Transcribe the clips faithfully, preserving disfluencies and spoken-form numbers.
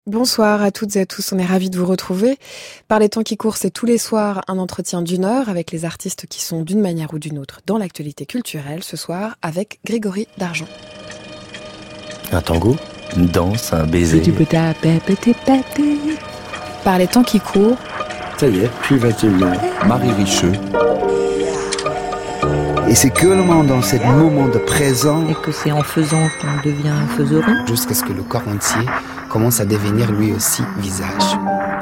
Bonsoir à toutes et à tous, on est ravis de vous retrouver. Par les temps qui courent, c'est tous les soirs un entretien d'une heure avec les artistes qui sont d'une manière ou d'une autre dans l'actualité culturelle. Ce soir avec Grégory Dargent. Un tango, une danse, un baiser. Par les temps qui courent. Ça y est, je suis vingt et un ans. Marie Richeux. Et c'est que le moment dans ce moment de présent. Et que c'est en faisant qu'on devient faiseron. Jusqu'à ce que le corps entier commence à devenir lui aussi visage.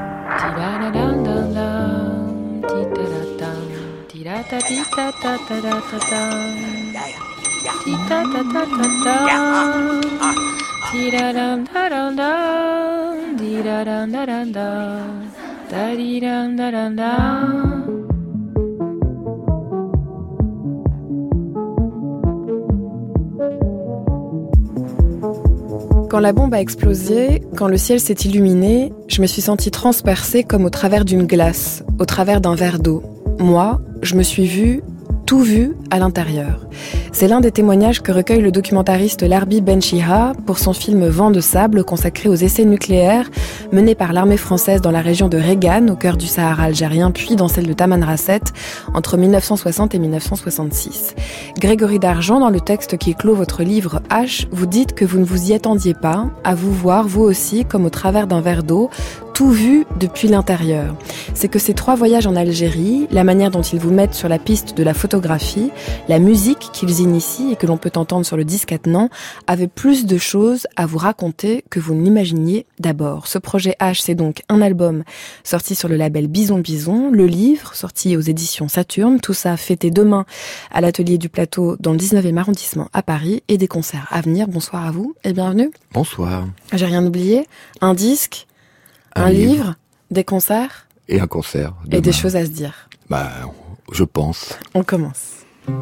Quand la bombe a explosé, quand le ciel s'est illuminé, je me suis sentie transpercée comme au travers d'une glace, au travers d'un verre d'eau. Moi, je me suis vue, tout vu à l'intérieur. C'est l'un des témoignages que recueille le documentariste Larbi Benchiha pour son film Vent de sable consacré aux essais nucléaires menés par l'armée française dans la région de Regan, au cœur du Sahara algérien, puis dans celle de Tamanrasset, entre mille neuf cent soixante et mille neuf cent soixante-six. Grégory Dargent, dans le texte qui clôt votre livre H, vous dites que vous ne vous y attendiez pas, à vous voir, vous aussi, comme au travers d'un verre d'eau, tout vu depuis l'intérieur. C'est que ces trois voyages en Algérie, la manière dont ils vous mettent sur la piste de la photographie, la musique qu'ils initient et que l'on peut entendre sur le disque attenant, avaient plus de choses à vous raconter que vous ne l'imaginiez d'abord. Ce projet H, c'est donc un album sorti sur le label Bison Bison, le livre sorti aux éditions Saturne, tout ça fêté demain à l'atelier du Plateau dans le dix-neuvième arrondissement à Paris et des concerts à venir. Bonsoir à vous et bienvenue. Bonsoir. J'ai rien oublié, un disque, un, un livre, livre, des concerts et un concert demain. Et des choses à se dire. Bah, je pense. On commence.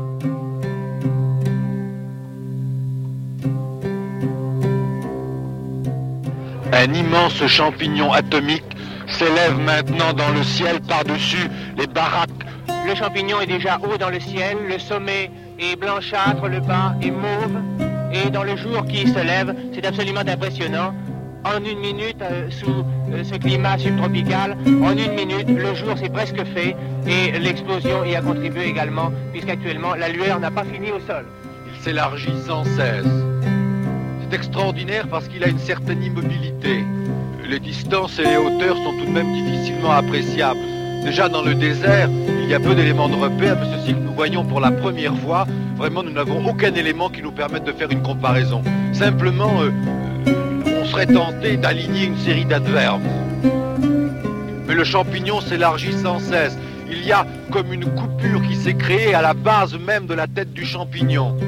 Un immense champignon atomique s'élève maintenant dans le ciel par-dessus les baraques. Le champignon est déjà haut dans le ciel, le sommet est blanchâtre, le bas est mauve. Et dans le jour qui se lève, c'est absolument impressionnant. En une minute, euh, sous euh, ce climat subtropical, en une minute, le jour s'est presque fait et l'explosion y a contribué également, puisqu'actuellement, la lueur n'a pas fini au sol. Il s'élargit sans cesse. C'est extraordinaire parce qu'il a une certaine immobilité. Les distances et les hauteurs sont tout de même difficilement appréciables. Déjà dans le désert, il y a peu d'éléments de repère, mais ceci que nous voyons pour la première fois, vraiment nous n'avons aucun élément qui nous permette de faire une comparaison. Simplement, euh, on serait tenté d'aligner une série d'adverbes. Mais le champignon s'élargit sans cesse. Il y a comme une coupure qui s'est créée à la base même de la tête du champignon.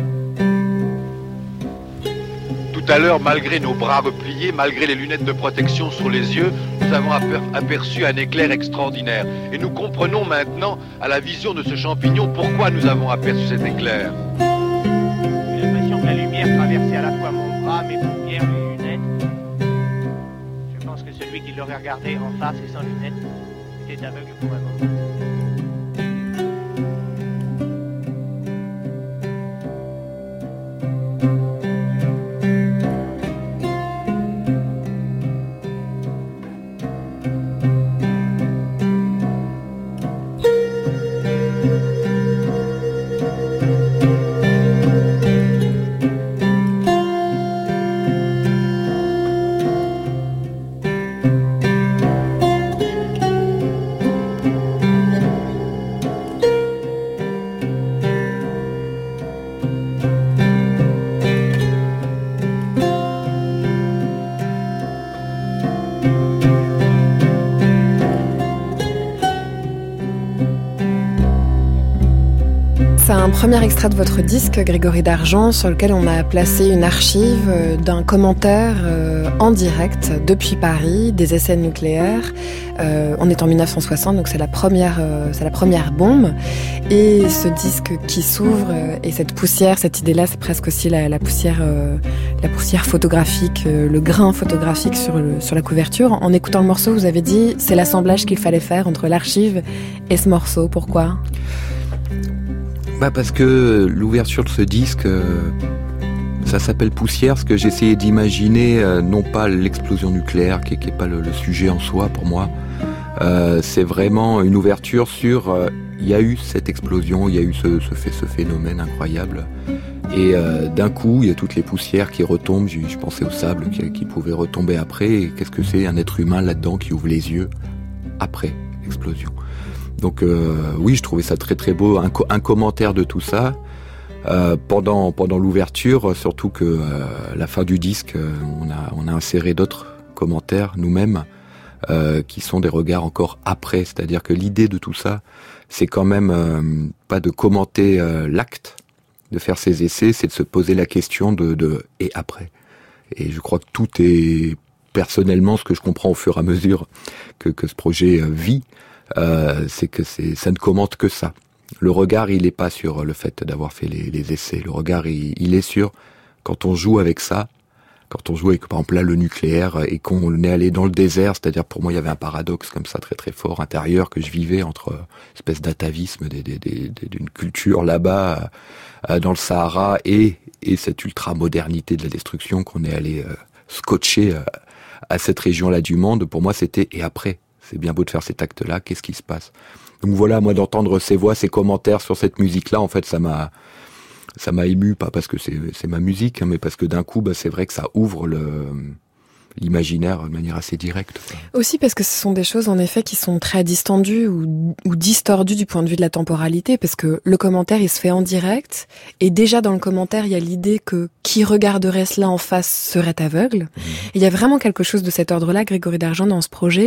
Tout à l'heure, malgré nos bras repliés, malgré les lunettes de protection sur les yeux, nous avons aperçu un éclair extraordinaire. Et nous comprenons maintenant, à la vision de ce champignon, pourquoi nous avons aperçu cet éclair. J'ai l'impression que la lumière traversait à la fois mon bras, mes paupières, mes lunettes. Je pense que celui qui l'aurait regardé en face et sans lunettes était aveugle pour un moment. C'est un premier extrait de votre disque, Grégory Dargent, sur lequel on a placé une archive d'un commentaire en direct depuis Paris des essais nucléaires. Euh, on est en mille neuf cent soixante, donc c'est la première, euh, c'est la première bombe. Et ce disque qui s'ouvre euh, et cette poussière, cette idée-là, c'est presque aussi la, la poussière, euh, la poussière photographique, euh, le grain photographique sur le, sur la couverture. En écoutant le morceau, vous avez dit, c'est l'assemblage qu'il fallait faire entre l'archive et ce morceau. Pourquoi ? Bah parce que l'ouverture de ce disque, euh, ça s'appelle Poussière, ce que j'essayais d'imaginer, euh, non pas l'explosion nucléaire, qui n'est pas le, le sujet en soi pour moi. Euh, c'est vraiment une ouverture sur... Euh, il y a eu cette explosion, il y a eu ce, ce, fait, ce phénomène incroyable. Et euh, d'un coup, il y a toutes les poussières qui retombent. Je, je pensais au sable qui, qui pouvait retomber après. Et qu'est-ce que c'est un être humain là-dedans qui ouvre les yeux après l'explosion. Donc euh, oui, je trouvais ça très très beau. Un, co- un commentaire de tout ça. Euh, pendant, pendant l'ouverture, surtout que euh, la fin du disque, euh, on, a, on a inséré d'autres commentaires nous-mêmes. Euh, qui sont des regards encore après, c'est-à-dire que l'idée de tout ça, c'est quand même euh, pas de commenter euh, l'acte, de faire ses essais, c'est de se poser la question de, de et après. Et je crois que tout est personnellement ce que je comprends au fur et à mesure que, que ce projet euh, vit, euh, c'est que c'est, ça ne commente que ça. Le regard, il est pas sur le fait d'avoir fait les, les essais. Le regard, il, il est sur quand on joue avec ça. Quand on joue avec, par exemple, là, le nucléaire et qu'on est allé dans le désert, c'est-à-dire pour moi, il y avait un paradoxe comme ça très très fort intérieur que je vivais entre euh, espèce d'atavisme des, des, des, des, d'une culture là-bas euh, dans le Sahara et, et cette ultra-modernité de la destruction qu'on est allé euh, scotcher euh, à cette région-là du monde. Pour moi, c'était et après. C'est bien beau de faire cet acte-là, qu'est-ce qui se passe? Donc voilà, moi, d'entendre ces voix, ces commentaires sur cette musique-là, en fait, ça m'a... Ça m'a ému, pas parce que c'est, c'est ma musique, hein, mais parce que d'un coup, bah, c'est vrai que ça ouvre le, l'imaginaire de manière assez directe. Aussi parce que ce sont des choses, en effet, qui sont très distendues ou, ou distordues du point de vue de la temporalité, parce que le commentaire, il se fait en direct, et déjà dans le commentaire, il y a l'idée que qui regarderait cela en face serait aveugle. Mmh. Il y a vraiment quelque chose de cet ordre-là, Grégory Dargent, dans ce projet,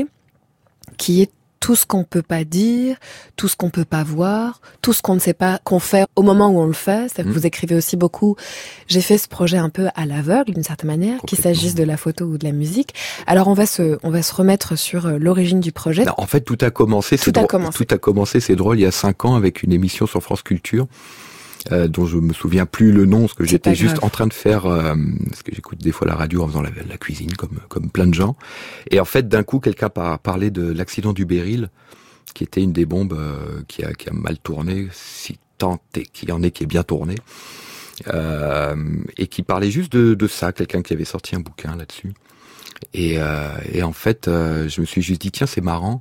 qui est tout ce qu'on peut pas dire, tout ce qu'on peut pas voir, tout ce qu'on ne sait pas qu'on fait au moment où on le fait. C'est-à-dire que vous écrivez aussi beaucoup. J'ai fait ce projet un peu à l'aveugle, d'une certaine manière, qu'il s'agisse de la photo ou de la musique. Alors on va se, on va se remettre sur l'origine du projet. Non, en fait, tout a commencé. Tout c'est a drôle, commencé. Tout a commencé. C'est drôle. Il y a cinq ans, avec une émission sur France Culture. Euh, dont je me souviens plus le nom, parce que c'est j'étais juste en train de faire, euh, parce que j'écoute des fois la radio en faisant la, la cuisine, comme comme plein de gens. Et en fait, d'un coup, quelqu'un par, parlait de l'accident du Beryl, qui était une des bombes euh, qui a qui a mal tourné, si tant est qu'il y en ait qui est bien tourné, euh, et qui parlait juste de, de ça, quelqu'un qui avait sorti un bouquin là-dessus. Et, euh, et en fait, euh, je me suis juste dit tiens, c'est marrant.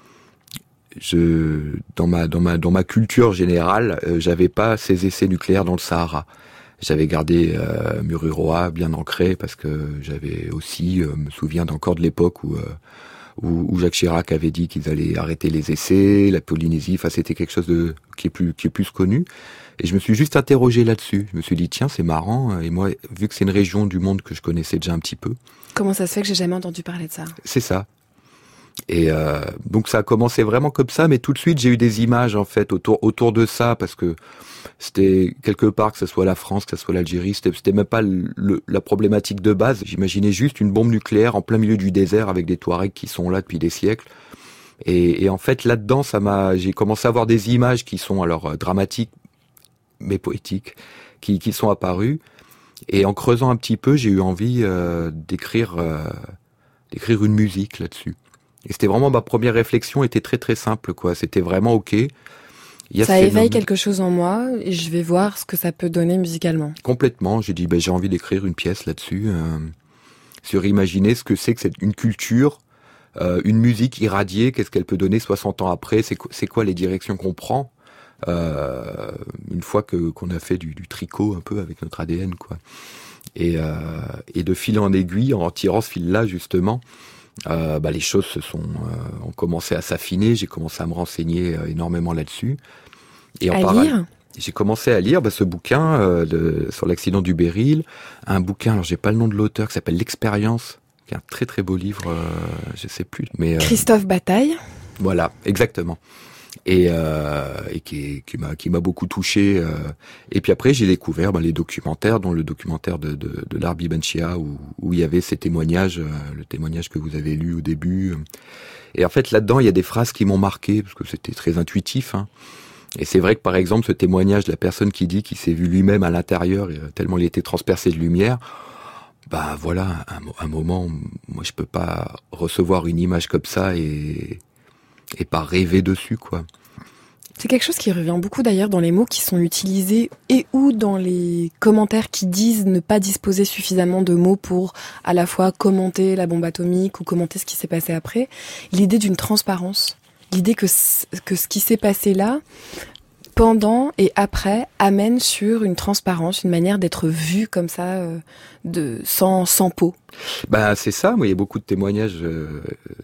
Je, dans ma, dans ma, dans ma culture générale, euh, j'avais pas ces essais nucléaires dans le Sahara. J'avais gardé euh, Mururoa bien ancré parce que j'avais aussi, euh, me souviens encore de l'époque où, euh, où, où Jacques Chirac avait dit qu'ils allaient arrêter les essais, la Polynésie. Enfin, c'était quelque chose de qui est plus, qui est plus connu. Et je me suis juste interrogé là-dessus. Je me suis dit tiens, c'est marrant. Et moi, vu que c'est une région du monde que je connaissais déjà un petit peu. Comment ça se fait que j'ai jamais entendu parler de ça? C'est ça. Et euh, donc ça a commencé vraiment comme ça, mais tout de suite j'ai eu des images en fait autour autour de ça parce que c'était quelque part que ce soit la France, que ce soit l'Algérie, c'était, c'était même pas le, la problématique de base. J'imaginais juste une bombe nucléaire en plein milieu du désert avec des Touaregs qui sont là depuis des siècles. Et, et en fait là-dedans, ça m'a, j'ai commencé à avoir des images qui sont alors euh, dramatiques mais poétiques, qui qui sont apparues. Et en creusant un petit peu, j'ai eu envie euh, d'écrire euh, d'écrire une musique là-dessus. Et c'était vraiment ma première réflexion, était très très simple quoi. C'était vraiment ok. Il y a ça éveille phénomène... quelque quelque chose en moi et je vais voir ce que ça peut donner musicalement. Complètement. J'ai dit ben j'ai envie d'écrire une pièce là-dessus, euh, sur imaginer ce que c'est que c'est une culture, euh, une musique irradiée. Qu'est-ce qu'elle peut donner soixante ans après? C'est quoi, c'est quoi les directions qu'on prend euh, une fois que qu'on a fait du, du tricot un peu avec notre A D N quoi. Et, euh, et de fil en aiguille, en tirant ce fil-là justement. Euh, bah, les choses se sont euh, ont commencé à s'affiner. J'ai commencé à me renseigner euh, énormément là-dessus. Et en à parallèle, lire j'ai commencé à lire bah, ce bouquin euh, de, sur l'accident du Beryl, un bouquin. Alors j'ai pas le nom de l'auteur, qui s'appelle L'Expérience, qui est un très très beau livre. Euh, je sais plus, mais euh, Christophe Bataille. Voilà, exactement. Et, euh, et qui, qui m'a qui m'a beaucoup touché. Euh. Et puis après, j'ai découvert ben, les documentaires, dont le documentaire de, de, de Larbi Benchia, où, où il y avait ces témoignages, euh, le témoignage que vous avez lu au début. Et en fait, là-dedans, il y a des phrases qui m'ont marqué, parce que c'était très intuitif. Hein. Et c'est vrai que, par exemple, ce témoignage de la personne qui dit qu'il s'est vu lui-même à l'intérieur, tellement il était transpercé de lumière, bah voilà, un, un moment, moi, je peux pas recevoir une image comme ça et... et pas rêver dessus quoi. C'est quelque chose qui revient beaucoup d'ailleurs dans les mots qui sont utilisés et ou dans les commentaires qui disent ne pas disposer suffisamment de mots pour à la fois commenter la bombe atomique ou commenter ce qui s'est passé après. L'idée d'une transparence, l'idée que, que ce qui s'est passé là, pendant et après, amène sur une transparence, une manière d'être vu comme ça, euh, de sans, sans peau. Bah, c'est ça, moi il y a beaucoup de témoignages... Euh...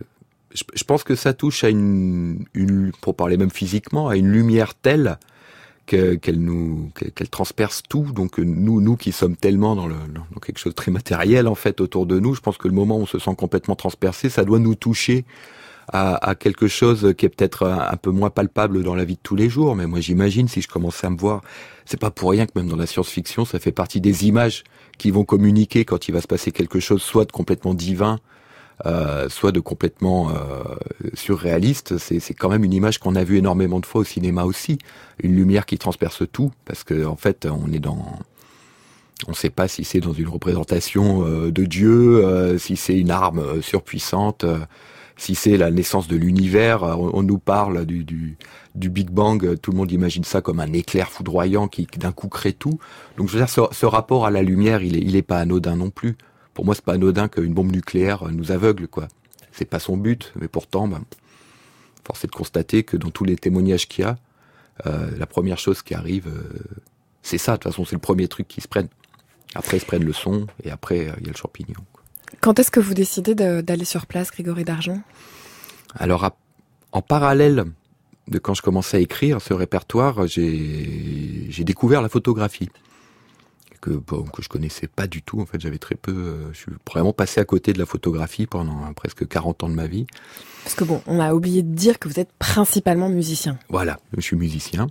Je pense que ça touche à une, une, pour parler même physiquement, à une lumière telle que, qu'elle nous, qu'elle transperce tout. Donc nous, nous qui sommes tellement dans, le, dans quelque chose de très matériel en fait autour de nous, je pense que le moment où on se sent complètement transpercé, ça doit nous toucher à, à quelque chose qui est peut-être un peu moins palpable dans la vie de tous les jours. Mais moi, j'imagine si je commençais à me voir, c'est pas pour rien que même dans la science-fiction, ça fait partie des images qui vont communiquer quand il va se passer quelque chose, soit de complètement divin. Euh, soit de complètement euh, surréaliste, c'est, c'est quand même une image qu'on a vue énormément de fois au cinéma aussi, une lumière qui transperce tout, parce que en fait on est dans, on ne sait pas si c'est dans une représentation euh, de Dieu, euh, si c'est une arme euh, surpuissante, euh, si c'est la naissance de l'univers. On, on nous parle du, du, du Big Bang, tout le monde imagine ça comme un éclair foudroyant qui d'un coup crée tout. Donc je veux dire, ce, ce rapport à la lumière, il est, il est pas anodin non plus. Pour moi, c'est pas anodin qu'une bombe nucléaire nous aveugle, quoi. C'est pas son but, mais pourtant, ben, force est de constater que dans tous les témoignages qu'il y a, euh, la première chose qui arrive, euh, c'est ça. De toute façon, c'est le premier truc qu'ils se prennent. Après, ils se prennent le son, et après, il euh, y a le champignon, quoi. Quand est-ce que vous décidez de, d'aller sur place, Grégory Dargent ? Alors, à, en parallèle de quand je commençais à écrire ce répertoire, j'ai, j'ai découvert la photographie. Que, bon, que je connaissais pas du tout. En fait, j'avais très peu... Euh, je suis vraiment passé à côté de la photographie pendant hein, presque quarante ans de ma vie. Parce que bon, on a oublié de dire que vous êtes principalement musicien. Voilà, je suis musicien.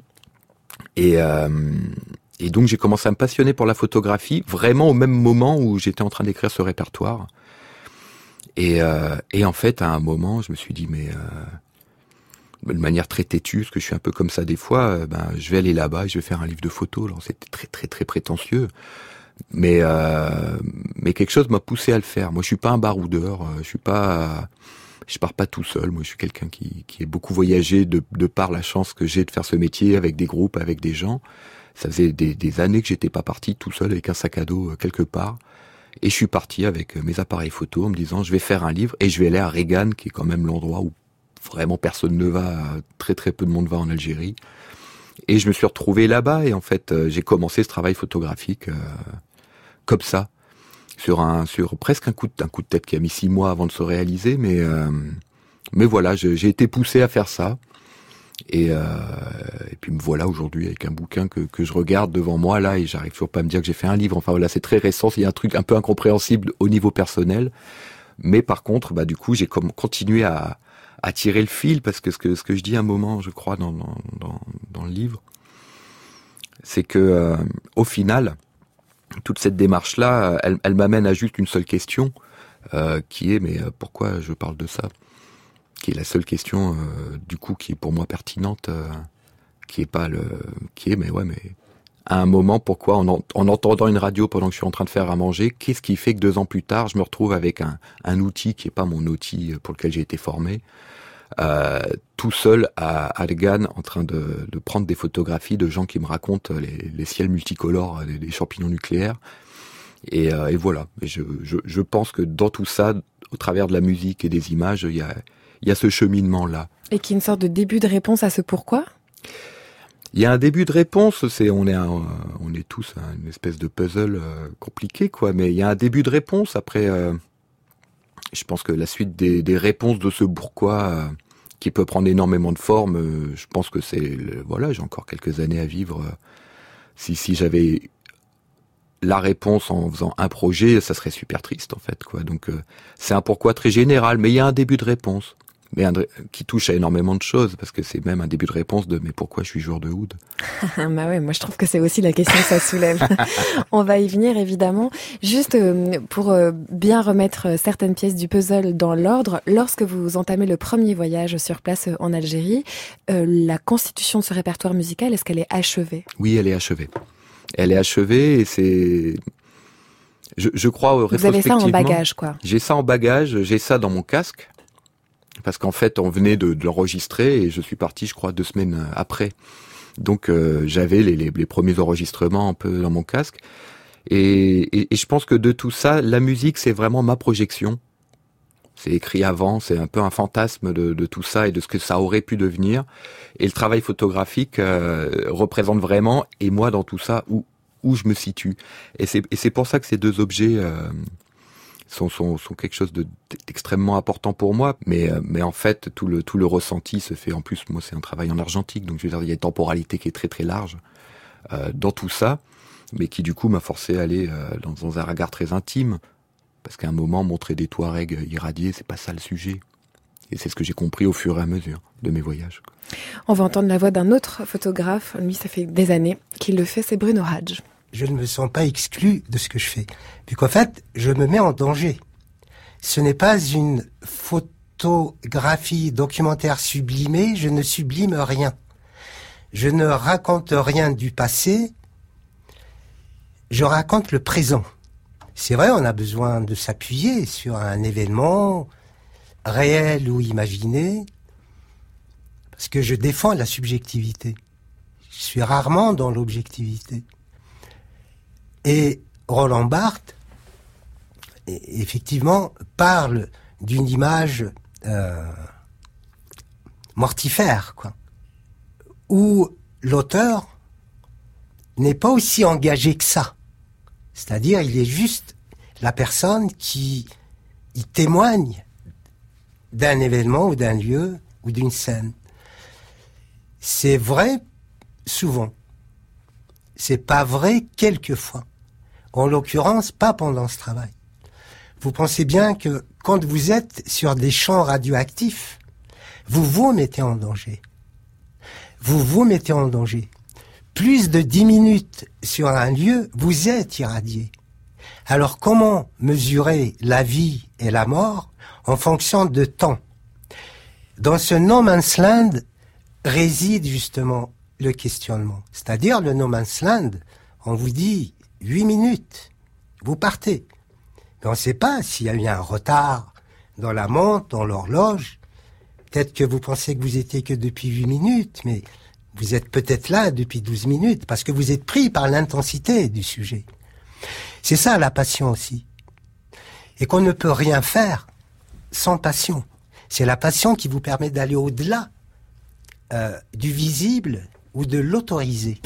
Et, euh, et donc, j'ai commencé à me passionner pour la photographie, vraiment au même moment où j'étais en train d'écrire ce répertoire. Et, euh, et en fait, à un moment, je me suis dit, mais... Euh, de manière très têtue, parce que je suis un peu comme ça des fois, euh, ben, je vais aller là-bas et je vais faire un livre de photos. Alors, c'était très, très, très prétentieux. Mais, euh, mais quelque chose m'a poussé à le faire. Moi, je suis pas un baroudeur. Je suis pas, je pars pas tout seul. Moi, je suis quelqu'un qui, qui est beaucoup voyagé de, de par la chance que j'ai de faire ce métier avec des groupes, avec des gens. Ça faisait des, des années que j'étais pas parti tout seul avec un sac à dos quelque part. Et je suis parti avec mes appareils photo en me disant, je vais faire un livre et je vais aller à Reggane, qui est quand même l'endroit où vraiment personne ne va, très très peu de monde va en Algérie. Et je me suis retrouvé là-bas et en fait euh, j'ai commencé ce travail photographique euh, comme ça, sur un sur presque un coup de, un coup de tête qui a mis six mois avant de se réaliser, mais euh, mais voilà, je, j'ai été poussé à faire ça. Et, euh, et puis me voilà aujourd'hui avec un bouquin que, que je regarde devant moi là et j'arrive toujours pas à me dire que j'ai fait un livre. Enfin voilà, c'est très récent, il y a un truc un peu incompréhensible au niveau personnel. Mais par contre, bah du coup, j'ai comme continué à à tirer le fil, parce que ce que ce que je dis à un moment, je crois, dans dans dans, dans le livre, c'est que euh, au final, toute cette démarche-là, elle, elle m'amène à juste une seule question, euh, qui est mais pourquoi je parle de ça, qui est la seule question euh, du coup qui est pour moi pertinente, euh, qui est pas le, qui est mais ouais mais à un moment, pourquoi en, en, en entendant une radio pendant que je suis en train de faire à manger, qu'est-ce qui fait que deux ans plus tard, je me retrouve avec un, un outil qui est pas mon outil pour lequel j'ai été formé, euh, tout seul à Reggane, en train de, de prendre des photographies de gens qui me racontent les, les ciels multicolores des, des champignons nucléaires. Et, euh, et voilà. Et je, je, je pense que dans tout ça, au travers de la musique et des images, il y a, il y a ce cheminement-là. Et qui est une sorte de début de réponse à ce pourquoi ? Il y a un début de réponse, c'est on est un, on est tous une espèce de puzzle euh, compliqué quoi, mais il y a un début de réponse. Après, euh, je pense que la suite des, des réponses de ce pourquoi, euh, qui peut prendre énormément de formes, euh, je pense que c'est le, voilà, j'ai encore quelques années à vivre. Euh, si si j'avais la réponse en faisant un projet, ça serait super triste en fait quoi. Donc euh, c'est un pourquoi très général, mais il y a un début de réponse. Mais un, qui touche à énormément de choses, parce que c'est même un début de réponse de « mais pourquoi je suis joueur de oud ?» Bah ouais, moi je trouve que c'est aussi la question que ça soulève. On va y venir évidemment. Juste euh, pour euh, bien remettre certaines pièces du puzzle dans l'ordre, lorsque vous entamez le premier voyage sur place en Algérie, euh, la constitution de ce répertoire musical, est-ce qu'elle est achevée ? Oui, elle est achevée. Elle est achevée et c'est... Je, je crois Vous rétrospectivement... avez ça en bagage, quoi. J'ai ça en bagage, j'ai ça dans mon casque. Parce qu'en fait, on venait de, de l'enregistrer et je suis parti, je crois, deux semaines après. Donc, euh, j'avais les, les, les premiers enregistrements un peu dans mon casque. Et, et, et je pense que de tout ça, la musique, c'est vraiment ma projection. C'est écrit avant, c'est un peu un fantasme de, de tout ça et de ce que ça aurait pu devenir. Et le travail photographique euh, représente vraiment, et moi dans tout ça, où, où je me situe. Et c'est, et c'est pour ça que ces deux objets euh, sont, sont, sont quelque chose de, d'extrêmement important pour moi. Mais, euh, mais en fait, tout le, tout le ressenti se fait, en plus, moi c'est un travail en argentique, donc je veux dire, il y a une temporalité qui est très très large euh, dans tout ça, mais qui du coup m'a forcé à aller euh, dans, dans un regard très intime. Parce qu'à un moment, montrer des Touaregs irradiés, c'est pas ça le sujet. Et c'est ce que j'ai compris au fur et à mesure de mes voyages. On va entendre la voix d'un autre photographe. Lui, ça fait des années qu'il le fait, c'est Bruno Hadj. Je ne me sens pas exclu de ce que je fais. Puis qu'en fait, je me mets en danger. Ce n'est pas une photographie documentaire sublimée, je ne sublime rien. Je ne raconte rien du passé, je raconte le présent. C'est vrai, on a besoin de s'appuyer sur un événement réel ou imaginé, parce que je défends la subjectivité. Je suis rarement dans l'objectivité. Et Roland Barthes, effectivement, parle d'une image euh, mortifère, quoi, où l'auteur n'est pas aussi engagé que ça. C'est-à-dire, il est juste la personne qui il témoigne d'un événement ou d'un lieu ou d'une scène. C'est vrai souvent. C'est pas vrai quelquefois. En l'occurrence, pas pendant ce travail. Vous pensez bien que quand vous êtes sur des champs radioactifs, vous vous mettez en danger. Vous vous mettez en danger. Plus de dix minutes sur un lieu, vous êtes irradié. Alors comment mesurer la vie et la mort en fonction de temps? Dans ce no man's land réside justement le questionnement. C'est-à-dire le no man's land, on vous dit huit minutes, vous partez. Mais on ne sait pas s'il y a eu un retard dans la montre, dans l'horloge. Peut-être que vous pensez que vous étiez que depuis huit minutes, mais vous êtes peut-être là depuis douze minutes parce que vous êtes pris par l'intensité du sujet. C'est ça la passion aussi. Et qu'on ne peut rien faire sans passion. C'est la passion qui vous permet d'aller au-delà euh, du visible ou de l'autorisé.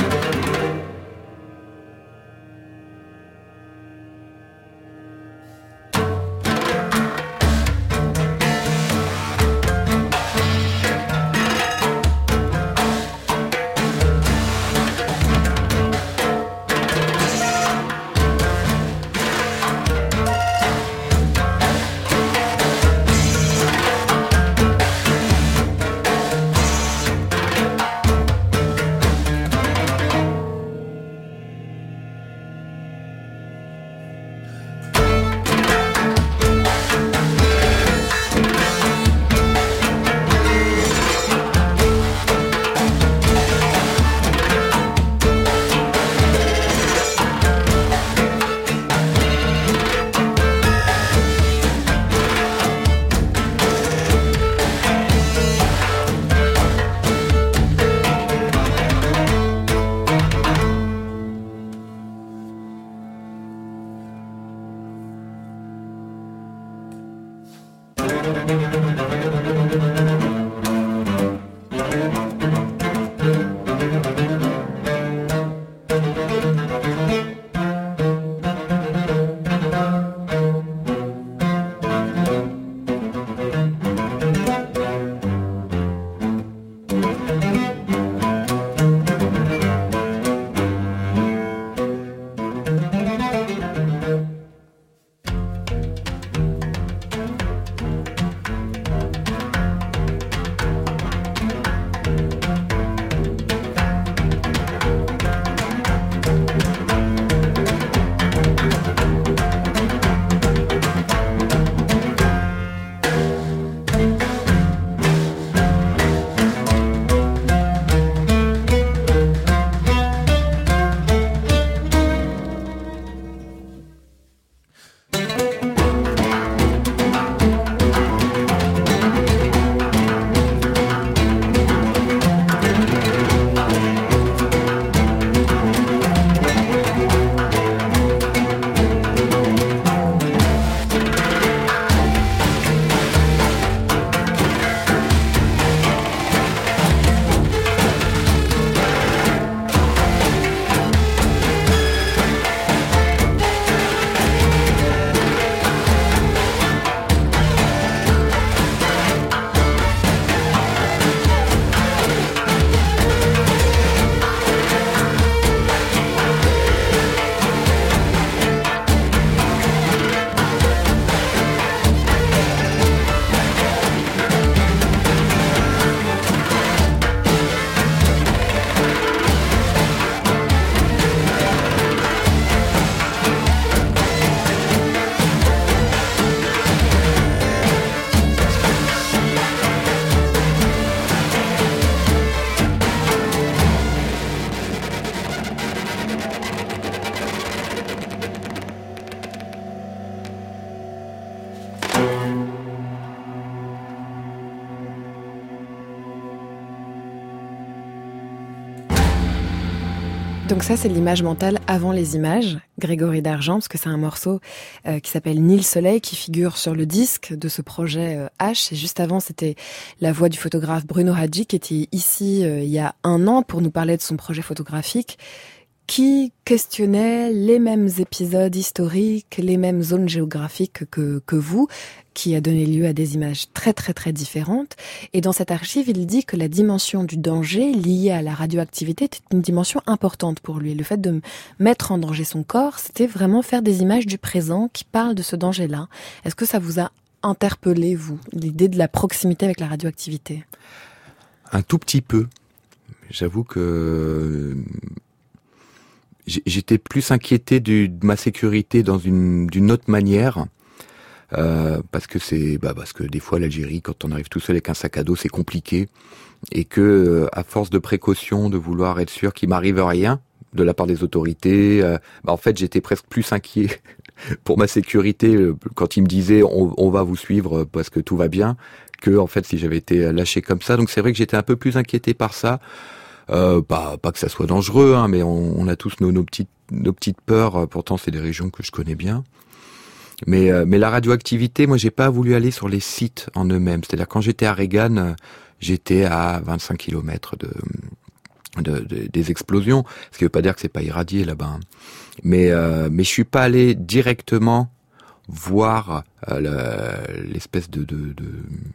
Donc ça, c'est l'image mentale avant les images, Grégory d'Argent, parce que c'est un morceau euh, qui s'appelle Ni le soleil, qui figure sur le disque de ce projet euh, H. Et juste avant, c'était la voix du photographe Bruno Hadji, qui était ici euh, il y a un an pour nous parler de son projet photographique, qui questionnait les mêmes épisodes historiques, les mêmes zones géographiques que, que vous, qui a donné lieu à des images très très très différentes. Et dans cette archive, il dit que la dimension du danger liée à la radioactivité était une dimension importante pour lui. Le fait de mettre en danger son corps, c'était vraiment faire des images du présent qui parlent de ce danger-là. Est-ce que ça vous a interpellé, vous, l'idée de la proximité avec la radioactivité ? Un tout petit peu. J'avoue que j'étais plus inquiété de ma sécurité dans une d'une autre manière, euh, parce que c'est bah parce que des fois l'Algérie, quand on arrive tout seul avec un sac à dos, c'est compliqué, et que à force de précaution, de vouloir être sûr qu'il m'arrive rien de la part des autorités, euh, bah en fait j'étais presque plus inquiet pour ma sécurité quand ils me disaient on, on va vous suivre parce que tout va bien, que en fait si j'avais été lâché comme ça. Donc c'est vrai que j'étais un peu plus inquiété par ça. Euh, pas, pas que ça soit dangereux, hein, mais on, on a tous nos, nos petites, nos petites peurs. Pourtant, c'est des régions que je connais bien. Mais, euh, mais la radioactivité, moi, j'ai pas voulu aller sur les sites en eux-mêmes. C'est-à-dire, quand j'étais à Regan, j'étais à vingt-cinq kilomètres de, de, de, des explosions. Ce qui veut pas dire que c'est pas irradié là-bas. Hein. Mais, euh, mais je suis pas allé directement voir euh, le, l'espèce de, de, de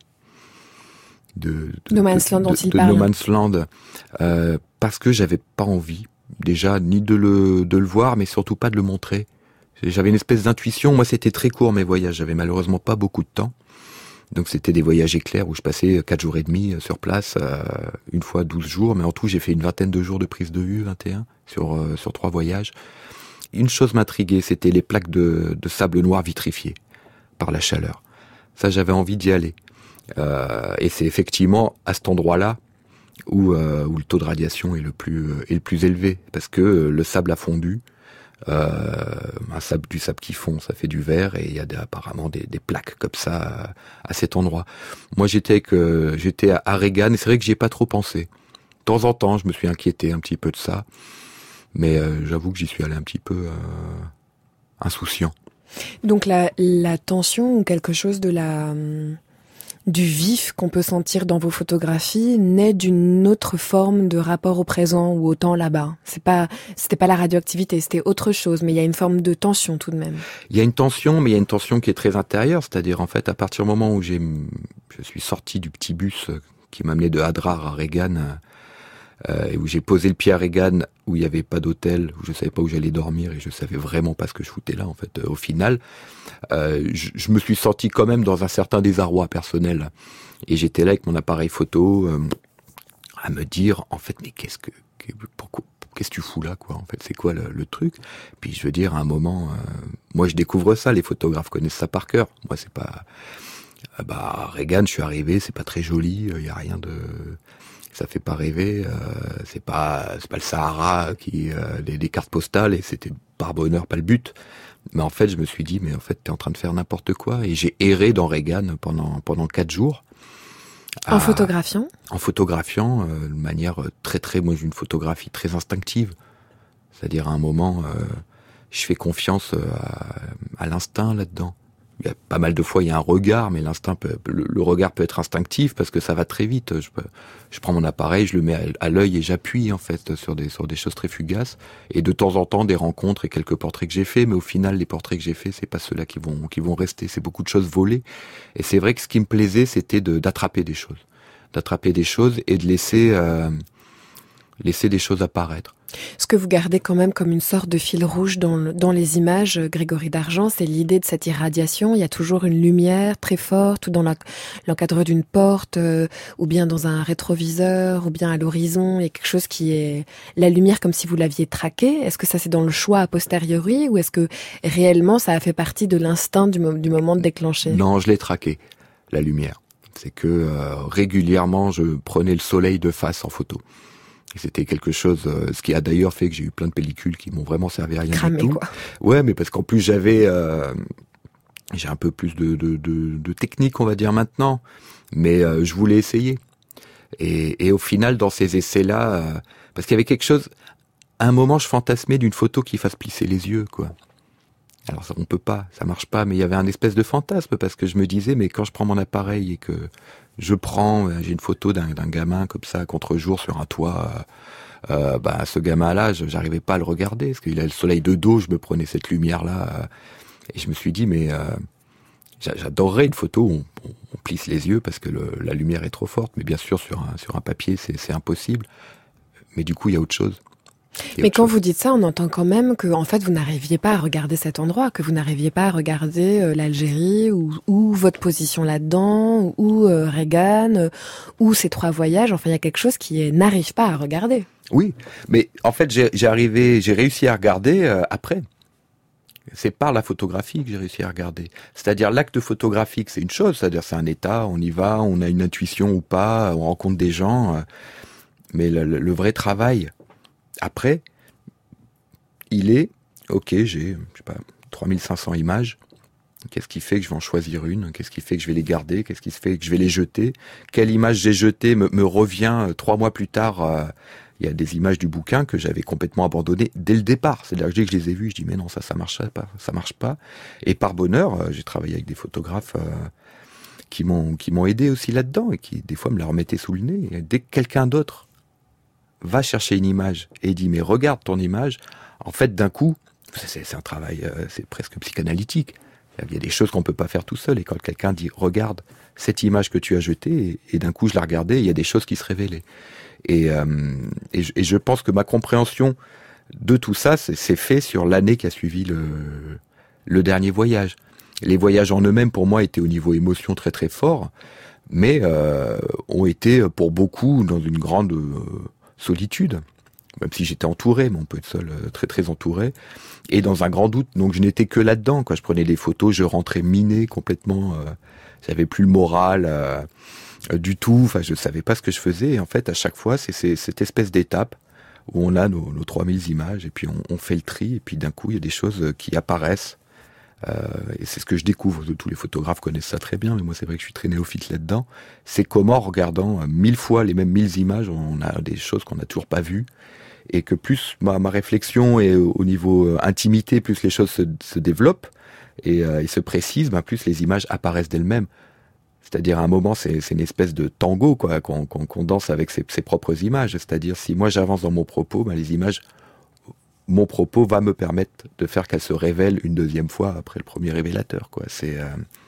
de, de No Man's Land dont de, il de parle. No Man's Land, euh, parce que j'avais pas envie déjà ni de le de le voir, mais surtout pas de le montrer. J'avais une espèce d'intuition. Moi, c'était très court mes voyages. J'avais malheureusement pas beaucoup de temps, donc c'était des voyages éclairs où je passais quatre jours et demi sur place, euh, une fois douze jours. Mais en tout, j'ai fait une vingtaine de jours de prise de vue, vingt et un sur euh, sur trois voyages. Une chose m'intriguait, c'était les plaques de, de sable noir vitrifiées par la chaleur. Ça, j'avais envie d'y aller. Euh, et c'est effectivement à cet endroit-là où, euh, où le taux de radiation est le plus, euh, est le plus élevé, parce que euh, le sable a fondu, euh, un sable, du sable qui fond, ça fait du verre, et il y a des, apparemment des, des plaques comme ça à, à cet endroit. Moi, j'étais avec, euh, j'étais à, à Regan, et c'est vrai que j'y ai pas trop pensé. De temps en temps, je me suis inquiété un petit peu de ça, mais euh, j'avoue que j'y suis allé un petit peu euh, insouciant. Donc la, la tension ou quelque chose de la... du vif qu'on peut sentir dans vos photographies naît d'une autre forme de rapport au présent ou au temps là-bas. C'est pas, c'était pas la radioactivité, c'était autre chose, mais il y a une forme de tension tout de même. Il y a une tension, mais il y a une tension qui est très intérieure, c'est-à-dire en fait à partir du moment où j'ai, je suis sorti du petit bus qui m'amenait de Hadrar à Regan, euh, et où j'ai posé le pied à Regan, où il n'y avait pas d'hôtel, où je savais pas où j'allais dormir et je savais vraiment pas ce que je foutais là en fait. Euh, au final, euh, je, je me suis senti quand même dans un certain désarroi personnel, et j'étais là avec mon appareil photo euh, à me dire en fait mais qu'est-ce que, que pourquoi qu'est-ce que tu fous là quoi en fait, c'est quoi le, le truc. Puis je veux dire à un moment, euh, moi je découvre ça, les photographes connaissent ça par cœur. Moi c'est pas euh, bah Regan, je suis arrivé, c'est pas très joli, il euh, y a rien de, ça fait pas rêver, euh, c'est pas c'est pas le Sahara qui euh, des, des cartes postales, et c'était par bonheur pas le but. Mais en fait, je me suis dit mais en fait t'es en train de faire n'importe quoi, et j'ai erré dans Regan pendant pendant quatre jours. En à, photographiant En photographiant euh, de manière très très moi j'ai une photographie très instinctive. C'est-à-dire à un moment euh, je fais confiance à, à l'instinct là-dedans. Il y a pas mal de fois, il y a un regard, mais l'instinct peut, le, le regard peut être instinctif parce que ça va très vite. Je, peux, je prends mon appareil, je le mets à, à l'œil et j'appuie en fait sur des sur des choses très fugaces. Et de temps en temps, des rencontres et quelques portraits que j'ai faits, mais au final, les portraits que j'ai faits, c'est pas ceux-là qui vont qui vont rester. C'est beaucoup de choses volées. Et c'est vrai que ce qui me plaisait, c'était de d'attraper des choses, d'attraper des choses et de laisser euh, laisser des choses apparaître. Ce que vous gardez quand même comme une sorte de fil rouge dans, le, dans les images, Grégory d'Argent, c'est l'idée de cette irradiation. Il y a toujours une lumière très forte, ou dans la, l'encadre d'une porte, euh, ou bien dans un rétroviseur, ou bien à l'horizon. Il y a quelque chose qui est la lumière comme si vous l'aviez traquée. Est-ce que ça c'est dans le choix a posteriori, ou est-ce que réellement ça a fait partie de l'instinct du, du moment de déclencher ? Non, je l'ai traqué, la lumière. C'est que euh, régulièrement, je prenais le soleil de face en photo. Et c'était quelque chose, euh, ce qui a d'ailleurs fait que j'ai eu plein de pellicules qui m'ont vraiment servi à rien Cramé, du tout. Quoi. Ouais, mais parce qu'en plus j'avais, euh, j'ai un peu plus de, de, de, de technique, on va dire maintenant, mais euh, je voulais essayer. Et, et au final, dans ces essais-là, euh, parce qu'il y avait quelque chose, à un moment, je fantasmais d'une photo qui fasse plisser les yeux, quoi. Alors ça, on peut pas, ça marche pas, mais il y avait un espèce de fantasme parce que je me disais, mais quand je prends mon appareil et que je prends, j'ai une photo d'un, d'un gamin comme ça, contre-jour sur un toit, euh, euh, bah ce gamin-là, je, j'arrivais pas à le regarder parce qu'il a le soleil de dos, je me prenais cette lumière-là euh, et je me suis dit, mais euh, j'adorerais une photo où on, on plisse les yeux parce que le, la lumière est trop forte, mais bien sûr sur un, sur un papier c'est, c'est impossible. Mais du coup, il y a autre chose. Mais quand vous dites ça, on entend quand même que, en fait, vous n'arriviez pas à regarder cet endroit, que vous n'arriviez pas à regarder euh, l'Algérie ou, ou votre position là-dedans, ou euh, Reagan, euh, ou ces trois voyages. Enfin, il y a quelque chose qui est, n'arrive pas à regarder. Oui, mais en fait, j'ai, j'ai arrivé, j'ai réussi à regarder euh, après. C'est par la photographie que j'ai réussi à regarder. C'est-à-dire l'acte photographique, c'est une chose, c'est-à-dire c'est un état, on y va, on a une intuition ou pas, on rencontre des gens, euh, mais le, le, le vrai travail. Après, il est, ok, j'ai, je sais pas, trois mille cinq cents images. Qu'est-ce qui fait que je vais en choisir une? Qu'est-ce qui fait que je vais les garder? Qu'est-ce qui fait que je vais les jeter? Quelle image j'ai jetée me, me revient trois mois plus tard? Euh, il y a des images du bouquin que j'avais complètement abandonnées dès le départ. C'est-à-dire que dès que je les ai vues, je dis mais non, ça, ça marche pas, ça marche pas. Et par bonheur, euh, j'ai travaillé avec des photographes euh, qui m'ont, qui m'ont aidé aussi là-dedans et qui des fois me la remettaient sous le nez. Et dès que quelqu'un d'autre va chercher une image et dit mais regarde ton image, en fait d'un coup c'est, c'est un travail euh, c'est presque psychanalytique, il y a des choses qu'on peut pas faire tout seul et quand quelqu'un dit regarde cette image que tu as jetée et, et d'un coup je la regardais, il y a des choses qui se révélaient et, euh, et, je, et je pense que ma compréhension de tout ça c'est, c'est fait sur l'année qui a suivi le, le dernier voyage. Les voyages en eux-mêmes pour moi étaient au niveau émotion très très fort, mais euh, ont été pour beaucoup dans une grande euh, solitude, même si j'étais entouré, mais on peut être seul, très très entouré, et dans un grand doute, donc je n'étais que là-dedans, quoi. Je prenais des photos, je rentrais miné complètement, euh, j'avais plus le moral euh, euh, du tout, enfin je savais pas ce que je faisais, et en fait à chaque fois c'est, c'est cette espèce d'étape où on a nos, nos trois mille images, et puis on, on fait le tri, et puis d'un coup il y a des choses qui apparaissent, euh, et c'est ce que je découvre, tous les photographes connaissent ça très bien, mais moi c'est vrai que je suis très néophyte là-dedans, c'est comment en regardant mille fois les mêmes mille images, on a des choses qu'on n'a toujours pas vues, et que plus ma, ma réflexion est au niveau intimité, plus les choses se, se développent et, euh, et se précisent, ben plus les images apparaissent d'elles-mêmes. C'est-à-dire à un moment c'est, c'est une espèce de tango quoi, qu'on, qu'on, qu'on danse avec ses, ses propres images, c'est-à-dire si moi j'avance dans mon propos, ben les images mon propos va me permettre de faire qu'elle se révèle une deuxième fois après le premier révélateur, quoi. C'est, euh,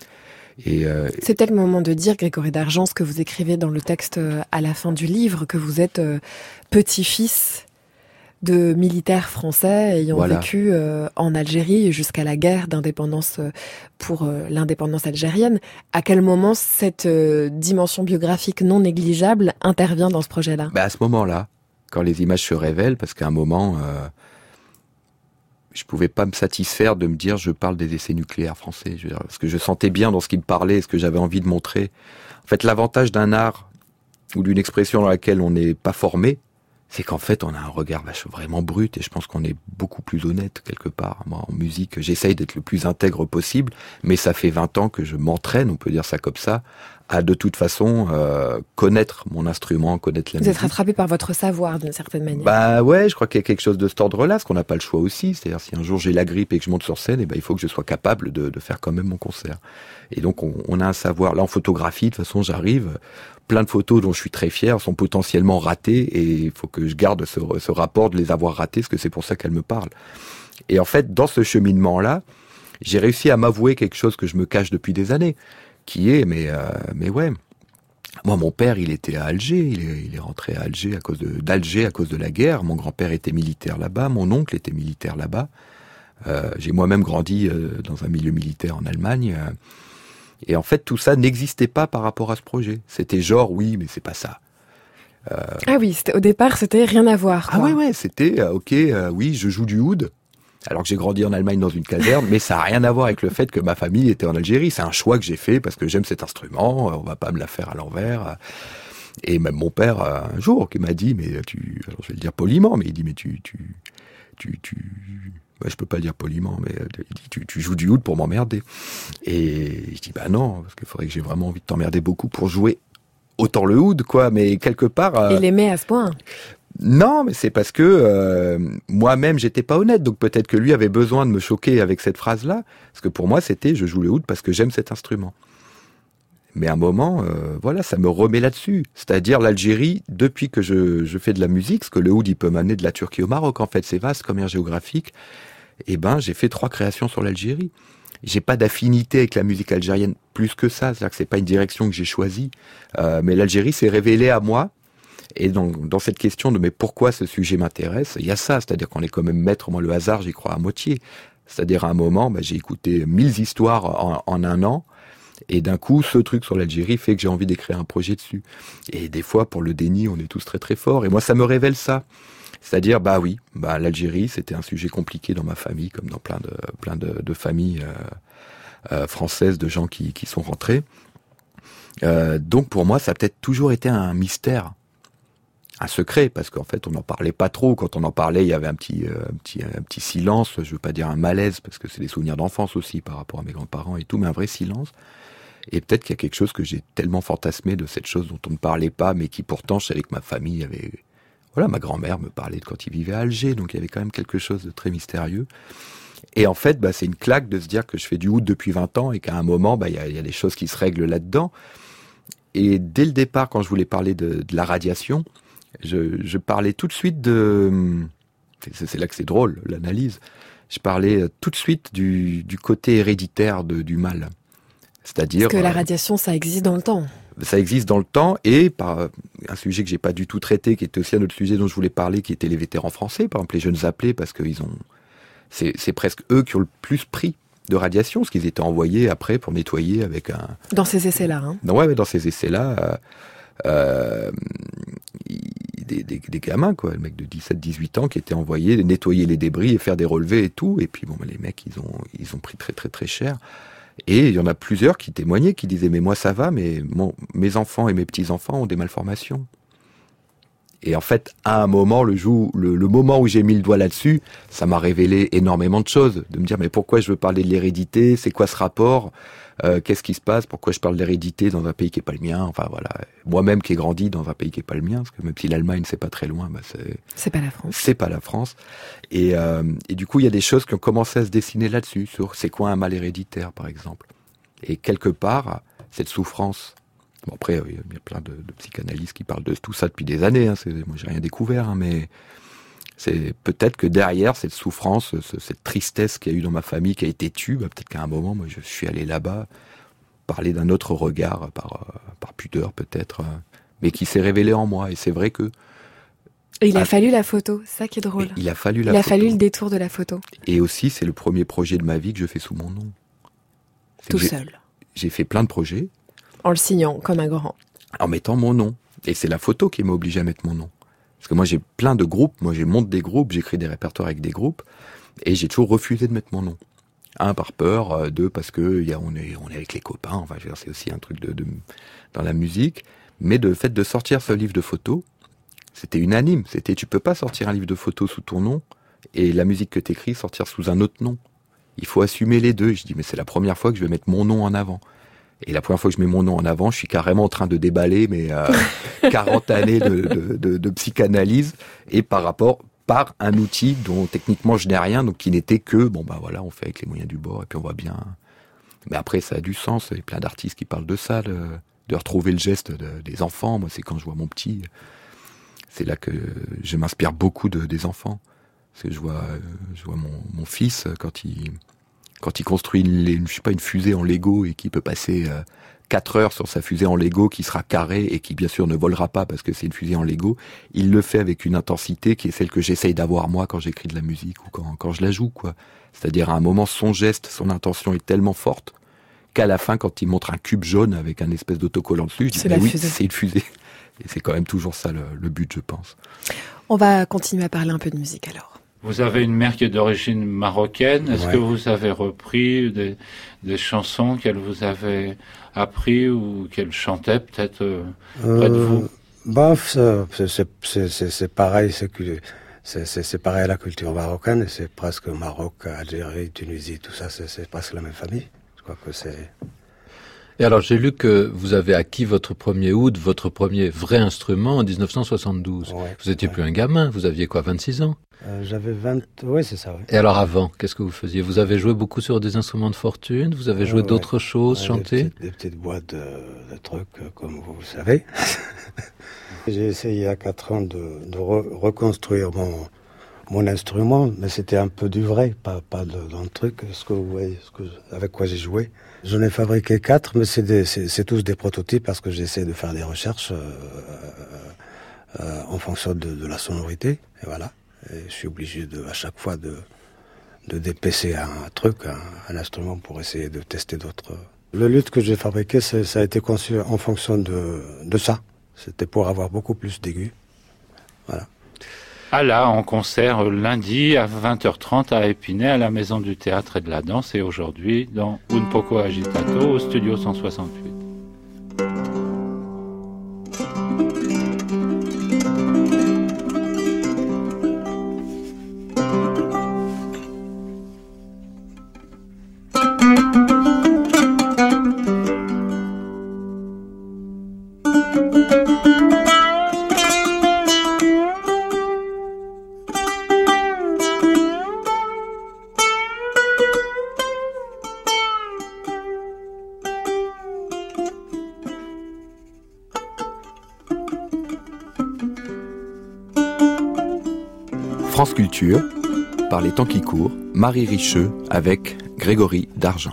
et, euh, C'était le moment de dire, Grégory d'Argens, ce que vous écrivez dans le texte euh, à la fin du livre, que vous êtes euh, petit-fils de militaires français ayant voilà. vécu euh, en Algérie jusqu'à la guerre d'indépendance euh, pour euh, l'indépendance algérienne. À quel moment cette euh, dimension biographique non négligeable intervient dans ce projet-là ? Bah à ce moment-là, quand les images se révèlent, parce qu'à un moment... Euh, je pouvais pas me satisfaire de me dire je parle des essais nucléaires français, je veux dire, parce que je sentais bien dans ce qu'il me parlait, ce que j'avais envie de montrer. En fait, l'avantage d'un art ou d'une expression dans laquelle on n'est pas formé, c'est qu'en fait, on a un regard vraiment brut et je pense qu'on est beaucoup plus honnête quelque part. Moi, en musique, j'essaye d'être le plus intègre possible, mais ça fait vingt ans que je m'entraîne, on peut dire ça comme ça, à de toute façon euh, connaître mon instrument, connaître la Vous musique. Vous êtes rattrapé par votre savoir d'une certaine manière. Bah ouais, je crois qu'il y a quelque chose de cet ordre-là, parce qu'on n'a pas le choix aussi. C'est-à-dire si un jour j'ai la grippe et que je monte sur scène, et ben il faut que je sois capable de, de faire quand même mon concert. Et donc on, on a un savoir. Là en photographie, de toute façon j'arrive, plein de photos dont je suis très fier sont potentiellement ratées, et il faut que je garde ce, ce rapport de les avoir ratées, parce que c'est pour ça qu'elles me parlent. Et en fait, dans ce cheminement-là, j'ai réussi à m'avouer quelque chose que je me cache depuis des années. Qui est, mais, euh, mais ouais. Moi, mon père, il était à Alger. Il est, il est rentré à Alger à cause de, d'Alger à cause de la guerre. Mon grand-père était militaire là-bas. Mon oncle était militaire là-bas. Euh, j'ai moi-même grandi euh, dans un milieu militaire en Allemagne. Euh, et en fait, tout ça n'existait pas par rapport à ce projet. C'était genre, oui, mais c'est pas ça. Euh... Ah oui, c'était, au départ, c'était rien à voir. Quoi. Ah ouais, ouais, c'était, euh, ok, euh, oui, je joue du oud. Alors que j'ai grandi en Allemagne dans une caserne, mais ça n'a rien à voir avec le fait que ma famille était en Algérie. C'est un choix que j'ai fait parce que j'aime cet instrument, on va pas me la faire à l'envers. Et même mon père, un jour, qui m'a dit, mais tu... Alors je vais le dire poliment, mais il dit, mais tu... tu, tu, tu... Ouais, je peux pas le dire poliment, mais il dit, tu, tu joues du oud pour m'emmerder. Et je dis, bah non, parce qu'il faudrait que j'ai vraiment envie de t'emmerder beaucoup pour jouer autant le oud, quoi. Mais quelque part... Il aimait à ce point. Non, mais c'est parce que euh, moi-même, j'étais pas honnête. Donc peut-être que lui avait besoin de me choquer avec cette phrase-là. Parce que pour moi, c'était « je joue le oud parce que j'aime cet instrument ». Mais à un moment, euh, voilà, ça me remet là-dessus. C'est-à-dire l'Algérie, depuis que je, je fais de la musique, parce que le oud, il peut m'amener de la Turquie au Maroc, en fait, c'est vaste comme aire géographique. Eh ben, j'ai fait trois créations sur l'Algérie. J'ai pas d'affinité avec la musique algérienne plus que ça. C'est-à-dire que c'est pas une direction que j'ai choisie. Euh, mais l'Algérie s'est révélée à moi. Et donc, dans cette question de mais pourquoi ce sujet m'intéresse, il y a ça, c'est-à-dire qu'on est quand même maître, moi le hasard, j'y crois à moitié. C'est-à-dire à un moment, bah, j'ai écouté mille histoires en, en un an, et d'un coup, ce truc sur l'Algérie fait que j'ai envie d'écrire un projet dessus. Et des fois, pour le déni, on est tous très très forts. Et moi, ça me révèle ça. C'est-à-dire, bah oui, bah l'Algérie, c'était un sujet compliqué dans ma famille, comme dans plein de plein de, de familles euh, euh, françaises, de gens qui, qui sont rentrés. Euh, donc pour moi, ça a peut-être toujours été un mystère. Un secret, parce qu'en fait, on n'en parlait pas trop. Quand on en parlait, il y avait un petit, euh, un petit, un petit silence. Je veux pas dire un malaise, parce que c'est des souvenirs d'enfance aussi par rapport à mes grands-parents et tout, mais un vrai silence. Et peut-être qu'il y a quelque chose que j'ai tellement fantasmé de cette chose dont on ne parlait pas, mais qui pourtant, je savais que ma famille avait... Voilà, ma grand-mère me parlait de quand il vivait à Alger, donc il y avait quand même quelque chose de très mystérieux. Et en fait, bah, c'est une claque de se dire que je fais du oud depuis vingt ans et qu'à un moment, bah, il y a, il y a des choses qui se règlent là-dedans. Et dès le départ, quand je voulais parler de, de la radiation, Je, je parlais tout de suite de... C'est, c'est là que c'est drôle, l'analyse. Je parlais tout de suite du, du côté héréditaire de, du mal. C'est-à-dire... Parce que la euh, radiation, ça existe dans le temps. Ça existe dans le temps, et par un sujet que j'ai pas du tout traité, qui était aussi un autre sujet dont je voulais parler, qui était les vétérans français, par exemple les jeunes appelés, parce qu'ils ont... C'est, c'est presque eux qui ont le plus pris de radiation, parce qu'ils étaient envoyés après pour nettoyer avec un... Dans ces essais-là, hein. Non, ouais, dans ces essais-là... Euh, Euh, des, des, des gamins, quoi, le mec de dix-sept dix-huit ans qui étaient envoyés nettoyer les débris et faire des relevés et tout. Et puis bon, les mecs, ils ont, ils ont pris très très très cher. Et il y en a plusieurs qui témoignaient, qui disaient mais moi ça va, mais mon, mes enfants et mes petits-enfants ont des malformations. Et en fait, à un moment, le, jour, le, le moment où j'ai mis le doigt là-dessus, ça m'a révélé énormément de choses. De me dire, mais pourquoi je veux parler de l'hérédité ? C'est quoi ce rapport ? euh, Qu'est-ce qui se passe ? Pourquoi je parle d'hérédité dans un pays qui n'est pas le mien ? Enfin voilà, moi-même qui ai grandi dans un pays qui n'est pas le mien, parce que même si l'Allemagne, c'est pas très loin, bah c'est... C'est pas la France. C'est pas la France. Et, euh, et du coup, il y a des choses qui ont commencé à se dessiner là-dessus, sur c'est quoi un mal héréditaire, par exemple. Et quelque part, cette souffrance... Bon après, il y a plein de, de psychanalystes qui parlent de tout ça depuis des années. Hein. C'est, moi, j'ai rien découvert, hein, mais c'est peut-être que derrière cette souffrance, ce, cette tristesse qu'il y a eu dans ma famille, qui a été tue, bah, peut-être qu'à un moment, moi, je suis allé là-bas parler d'un autre regard, par, par pudeur peut-être, mais qui s'est révélé en moi. Et c'est vrai que et il a ah, fallu la photo, c'est ça qui est drôle. Il a fallu la il a photo. fallu le détour de la photo. Et aussi, c'est le premier projet de ma vie que je fais sous mon nom. C'est Tout j'ai, seul. J'ai fait plein de projets. En le signant, comme un grand. En mettant mon nom. Et c'est la photo qui m'a obligé à mettre mon nom. Parce que moi, j'ai plein de groupes. Moi, je monte des groupes, j'écris des répertoires avec des groupes. Et j'ai toujours refusé de mettre mon nom. Un, par peur. Deux, parce que y a, on, est, on est avec les copains. Enfin, je veux dire, c'est aussi un truc de, de, dans la musique. Mais le fait de sortir ce livre de photos, c'était unanime. C'était, tu peux pas sortir un livre de photos sous ton nom et la musique que t'écris sortir sous un autre nom. Il faut assumer les deux. Je dis, mais c'est la première fois que je vais mettre mon nom en avant. Et la première fois que je mets mon nom en avant, je suis carrément en train de déballer mes euh, quarante années de, de, de, de psychanalyse, et par rapport, par un outil dont techniquement je n'ai rien, donc qui n'était que, bon bah voilà, on fait avec les moyens du bord, et puis on voit bien. Mais après, ça a du sens, il y a plein d'artistes qui parlent de ça, de, de retrouver le geste de, des enfants. Moi, c'est quand je vois mon petit, c'est là que je m'inspire beaucoup de, des enfants. Parce que je vois, je vois mon, mon fils, quand il... Quand il construit une, une, je sais pas, une fusée en Lego et qui peut passer euh, quatre heures sur sa fusée en Lego qui sera carrée et qui bien sûr ne volera pas parce que c'est une fusée en Lego, il le fait avec une intensité qui est celle que j'essaye d'avoir moi quand j'écris de la musique ou quand, quand je la joue, quoi. C'est-à-dire à un moment, son geste, son intention est tellement forte qu'à la fin, quand il montre un cube jaune avec un espèce d'autocollant dessus, je dis c'est bah la oui, fusée. C'est une fusée. Et c'est quand même toujours ça le, le but, je pense. On va continuer à parler un peu de musique alors. Vous avez une mère qui est d'origine marocaine. Est-ce Ouais. que vous avez repris des, des chansons qu'elle vous avait appris ou qu'elle chantait peut-être euh, près de vous? Bah, c'est, c'est, c'est, c'est, c'est pareil, c'est, c'est, c'est, c'est pareil à la culture marocaine. C'est presque Maroc, Algérie, Tunisie, tout ça, c'est, c'est presque la même famille. Je crois que c'est. Et alors, j'ai lu que vous avez acquis votre premier oud, votre premier vrai instrument en dix-neuf cent soixante-douze. Ouais, vous étiez ouais. plus un gamin, vous aviez quoi, vingt-six ans? euh, J'avais vingt... Oui, c'est ça, oui. Et alors avant, qu'est-ce que vous faisiez? Vous avez joué beaucoup sur des instruments de fortune? Vous avez joué euh, d'autres ouais. choses, ouais, chanté? Des petites, des petites boîtes de, de trucs, comme vous le savez. J'ai essayé il y a quatre ans de, de re- reconstruire mon, mon instrument, mais c'était un peu du vrai, pas, pas de, dans le truc, ce que vous voyez, ce que, avec quoi j'ai joué. J'en ai fabriqué quatre, mais c'est, des, c'est, c'est tous des prototypes parce que j'essaie de faire des recherches euh, euh, en fonction de, de la sonorité, et voilà. Et je suis obligé de, à chaque fois de, de dépecer un truc, un, un instrument pour essayer de tester d'autres. Le luth que j'ai fabriqué, c'est, ça a été conçu en fonction de, de ça. C'était pour avoir beaucoup plus d'aigus. Voilà. Ah là, en concert lundi à vingt heures trente à Épinay, à la Maison du Théâtre et de la Danse, et aujourd'hui dans Un Poco Agitato au studio cent soixante-huit. France Culture, par les temps qui courent, Marie Richeux avec Grégory Dargent.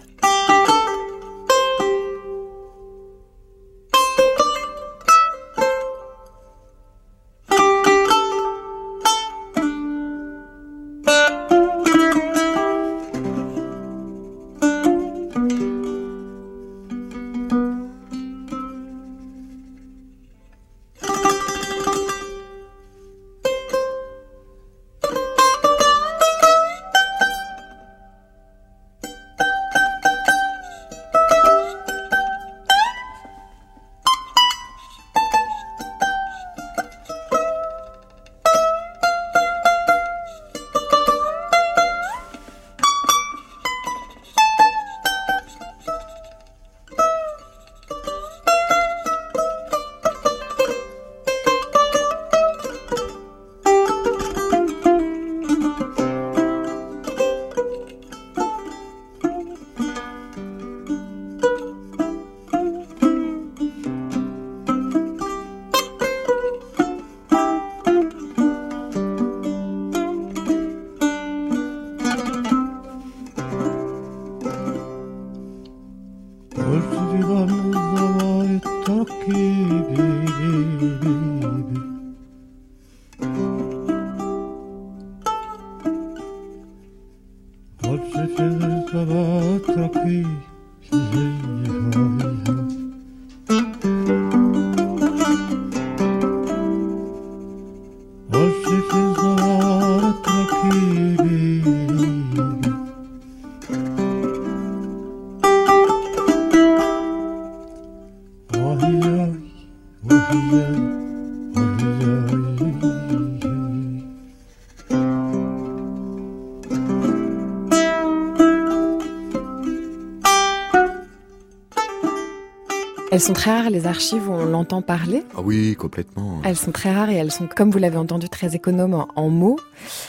Elles sont très rares, les archives où on l'entend parler. Ah oui, complètement. Elles sont très rares et elles sont, comme vous l'avez entendu, très économes en, en mots.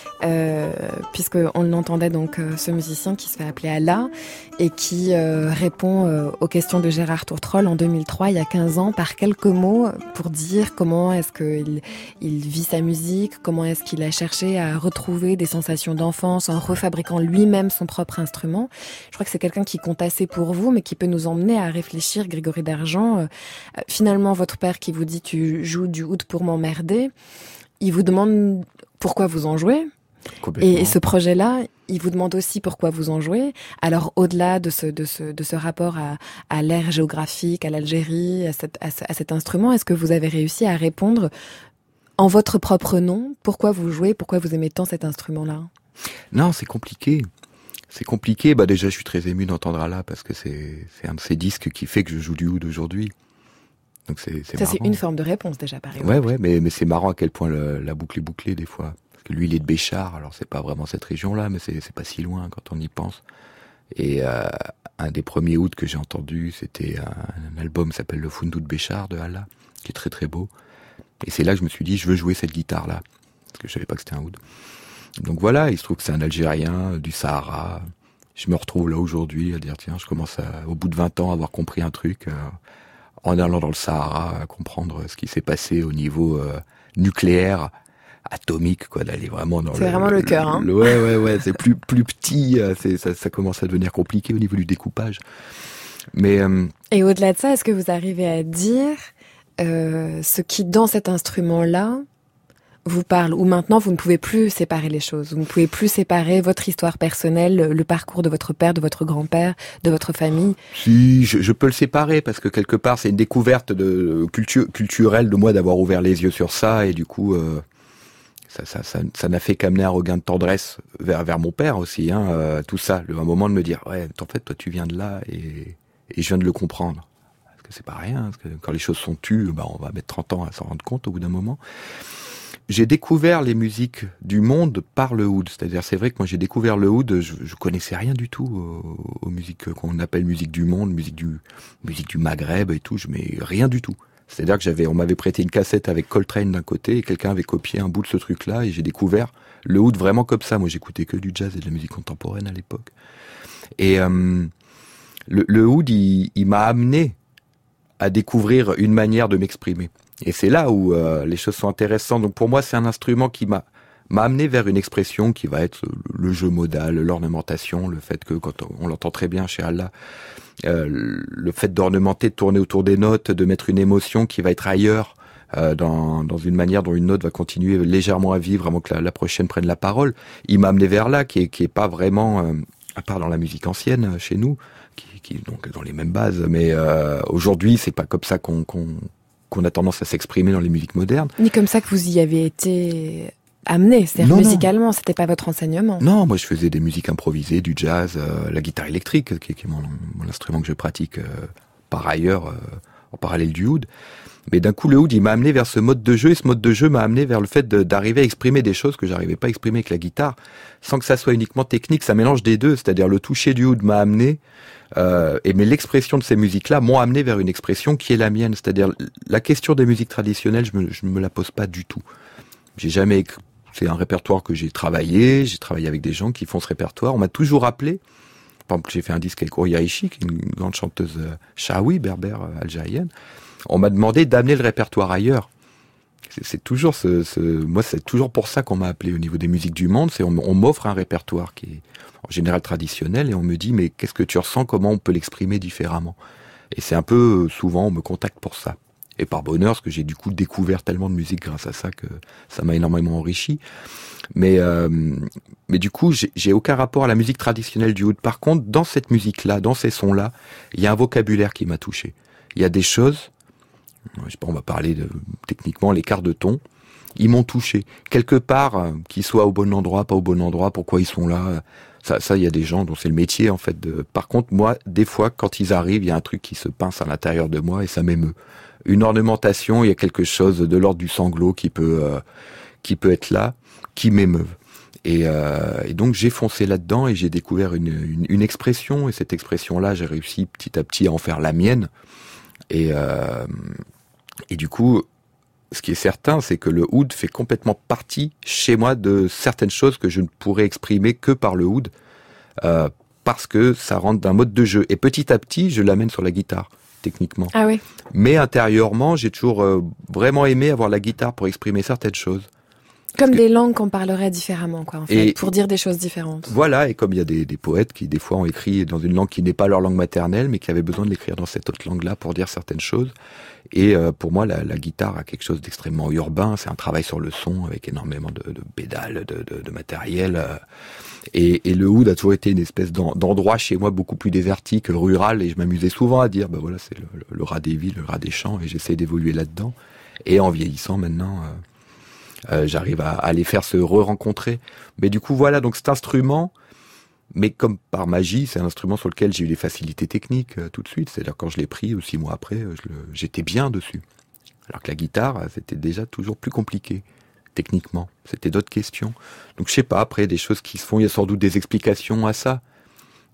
Euh, puisqu'on l'entendait donc euh, ce musicien qui se fait appeler Allah et qui euh, répond euh, aux questions de Gérard Tourtrol en deux mille trois, il y a quinze ans, par quelques mots pour dire comment est-ce qu'il il vit sa musique, comment est-ce qu'il a cherché à retrouver des sensations d'enfance en refabriquant lui-même son propre instrument. Je crois que c'est quelqu'un qui compte assez pour vous, mais qui peut nous emmener à réfléchir, Grégory Dargent. Euh, finalement, votre père qui vous dit « tu joues du oud pour m'emmerder », il vous demande pourquoi vous en jouez. Et ce projet-là, il vous demande aussi pourquoi vous en jouez. Alors, au-delà de ce, de ce, de ce rapport à, à l'ère géographique, à l'Algérie, à, cette, à, à cet instrument, est-ce que vous avez réussi à répondre en votre propre nom pourquoi vous jouez, pourquoi vous aimez tant cet instrument-là? Non, c'est compliqué. C'est compliqué. Bah déjà, je suis très ému d'entendre Allah parce que c'est, c'est un de ces disques qui fait que je joue du oud aujourd'hui. Donc c'est, c'est Ça, marrant. C'est une forme de réponse déjà, par exemple. Ouais, ouais, mais, mais c'est marrant à quel point le, la boucle est bouclée des fois. Lui, il est de Béchar, alors c'est pas vraiment cette région-là, mais c'est, c'est pas si loin quand on y pense. Et euh, un des premiers ouds que j'ai entendu, c'était un, un album qui s'appelle Le Fundut Béchar de Allah, qui est très très beau. Et c'est là que je me suis dit, je veux jouer cette guitare-là, parce que je savais pas que c'était un oud. Donc voilà, il se trouve que c'est un Algérien du Sahara. Je me retrouve là aujourd'hui à dire, tiens, je commence à, au bout de vingt ans à avoir compris un truc, euh, en allant dans le Sahara, à comprendre ce qui s'est passé au niveau euh, nucléaire, atomique, quoi, d'aller vraiment dans c'est le... C'est vraiment le, le cœur, hein. Le, ouais, ouais, ouais, c'est plus, plus petit, c'est, ça, ça commence à devenir compliqué au niveau du découpage. Mais... Euh, Et au-delà de ça, est-ce que vous arrivez à dire euh, ce qui, dans cet instrument-là, vous parle, ou maintenant vous ne pouvez plus séparer les choses, vous ne pouvez plus séparer votre histoire personnelle, le parcours de votre père, de votre grand-père, de votre famille? Si, je, je peux le séparer, parce que quelque part c'est une découverte de, cultu- culturelle de moi d'avoir ouvert les yeux sur ça, et du coup euh, ça, ça, ça, ça n'a fait qu'amener un regain de tendresse vers, vers mon père aussi, hein, euh, tout ça, le, un moment de me dire, ouais, en fait toi tu viens de là, et, et je viens de le comprendre. Parce que c'est pas rien, parce que quand les choses sont tues, bah, on va mettre trente ans à s'en rendre compte au bout d'un moment. J'ai découvert les musiques du monde par le oud. C'est-à-dire, c'est vrai que moi j'ai découvert le oud, je, je connaissais rien du tout aux, aux musiques qu'on appelle musique du monde, musique du, musique du Maghreb et tout, je mais rien du tout. C'est-à-dire que j'avais, on m'avait prêté une cassette avec Coltrane d'un côté et quelqu'un avait copié un bout de ce truc-là et j'ai découvert le oud vraiment comme ça. Moi j'écoutais que du jazz et de la musique contemporaine à l'époque. Et euh, le, le oud, il, il m'a amené à découvrir une manière de m'exprimer. Et c'est là où euh, les choses sont intéressantes. Donc pour moi, c'est un instrument qui m'a m'a amené vers une expression qui va être le jeu modal, l'ornementation, le fait que, quand on, on l'entend très bien chez Allah, euh, le fait d'ornementer, de tourner autour des notes, de mettre une émotion qui va être ailleurs, euh, dans, dans une manière dont une note va continuer légèrement à vivre avant que la, la prochaine prenne la parole. Il m'a amené vers là, qui est, qui est pas vraiment, euh, à part dans la musique ancienne chez nous, qui, qui donc dans les mêmes bases, mais euh, aujourd'hui, c'est pas comme ça qu'on... qu'on qu'on a tendance à s'exprimer dans les musiques modernes. Ni comme ça que vous y avez été amené, c'est-à-dire non, musicalement, non. C'était pas votre enseignement. Non, moi je faisais des musiques improvisées, du jazz, euh, la guitare électrique, qui, qui est mon, mon instrument que je pratique euh, par ailleurs, euh, en parallèle du oud. Mais d'un coup, le oud, il m'a amené vers ce mode de jeu, et ce mode de jeu m'a amené vers le fait de, d'arriver à exprimer des choses que j'arrivais pas à exprimer avec la guitare, sans que ça soit uniquement technique, ça mélange des deux, c'est-à-dire le toucher du oud m'a amené, euh, et mais l'expression de ces musiques-là m'ont amené vers une expression qui est la mienne, c'est-à-dire la question des musiques traditionnelles, je me, je me la pose pas du tout. J'ai jamais, c'est un répertoire que j'ai travaillé, j'ai travaillé avec des gens qui font ce répertoire, on m'a toujours appelé. Par exemple, j'ai fait un disque avec Ouria Ishi, qui est une grande chanteuse euh, shahawi, berbère, euh, algérienne. On m'a demandé d'amener le répertoire ailleurs. C'est, c'est toujours ce, ce, moi, c'est toujours pour ça qu'on m'a appelé au niveau des musiques du monde. C'est on, on m'offre un répertoire qui est en général traditionnel et on me dit mais qu'est-ce que tu ressens, comment on peut l'exprimer différemment. Et c'est un peu souvent on me contacte pour ça. Et par bonheur, parce que j'ai du coup découvert tellement de musique grâce à ça que ça m'a énormément enrichi. Mais euh, mais du coup, j'ai, j'ai aucun rapport à la musique traditionnelle du oud. Par contre, dans cette musique-là, dans ces sons-là, il y a un vocabulaire qui m'a touché. Il y a des choses. Je sais pas, on va parler de, techniquement, les quarts de ton, ils m'ont touché. Quelque part, euh, qu'ils soient au bon endroit, pas au bon endroit, pourquoi ils sont là, ça, ça, il y a des gens dont c'est le métier, en fait. De... Par contre, moi, des fois, quand ils arrivent, il y a un truc qui se pince à l'intérieur de moi et ça m'émeut. Une ornementation, il y a quelque chose de l'ordre du sanglot qui peut, euh, qui peut être là, qui m'émeuve. Et, euh, et donc, j'ai foncé là-dedans et j'ai découvert une, une, une expression et cette expression-là, j'ai réussi petit à petit à en faire la mienne. Et... Euh, Et du coup, ce qui est certain, c'est que le oud fait complètement partie chez moi de certaines choses que je ne pourrais exprimer que par le oud, euh, parce que ça rentre d'un mode de jeu. Et petit à petit, je l'amène sur la guitare, techniquement. Ah oui. Mais intérieurement, j'ai toujours euh, vraiment aimé avoir la guitare pour exprimer certaines choses. Comme que... des langues qu'on parlerait différemment, quoi, en fait, et... pour dire des choses différentes. Voilà, et comme il y a des, des poètes qui, des fois, ont écrit dans une langue qui n'est pas leur langue maternelle, mais qui avaient besoin de l'écrire dans cette autre langue-là pour dire certaines choses. Et euh, pour moi, la, la guitare a quelque chose d'extrêmement urbain. C'est un travail sur le son avec énormément de, de pédales, de, de, de matériel. Euh, et, et le oud a toujours été une espèce d'en, d'endroit chez moi beaucoup plus désertique, rural. Et je m'amusais souvent à dire, ben voilà, c'est le, le, le rat des villes, le rat des champs. Et j'essaie d'évoluer là-dedans. Et en vieillissant maintenant, euh, euh, j'arrive à, à les faire se re-rencontrer. Mais du coup, voilà, donc cet instrument... Mais comme par magie, c'est un instrument sur lequel j'ai eu des facilités techniques euh, tout de suite. C'est-à-dire quand je l'ai pris, six mois après, je le, j'étais bien dessus. Alors que la guitare, c'était déjà toujours plus compliqué, techniquement. C'était d'autres questions. Donc je sais pas, après, des choses qui se font, il y a sans doute des explications à ça.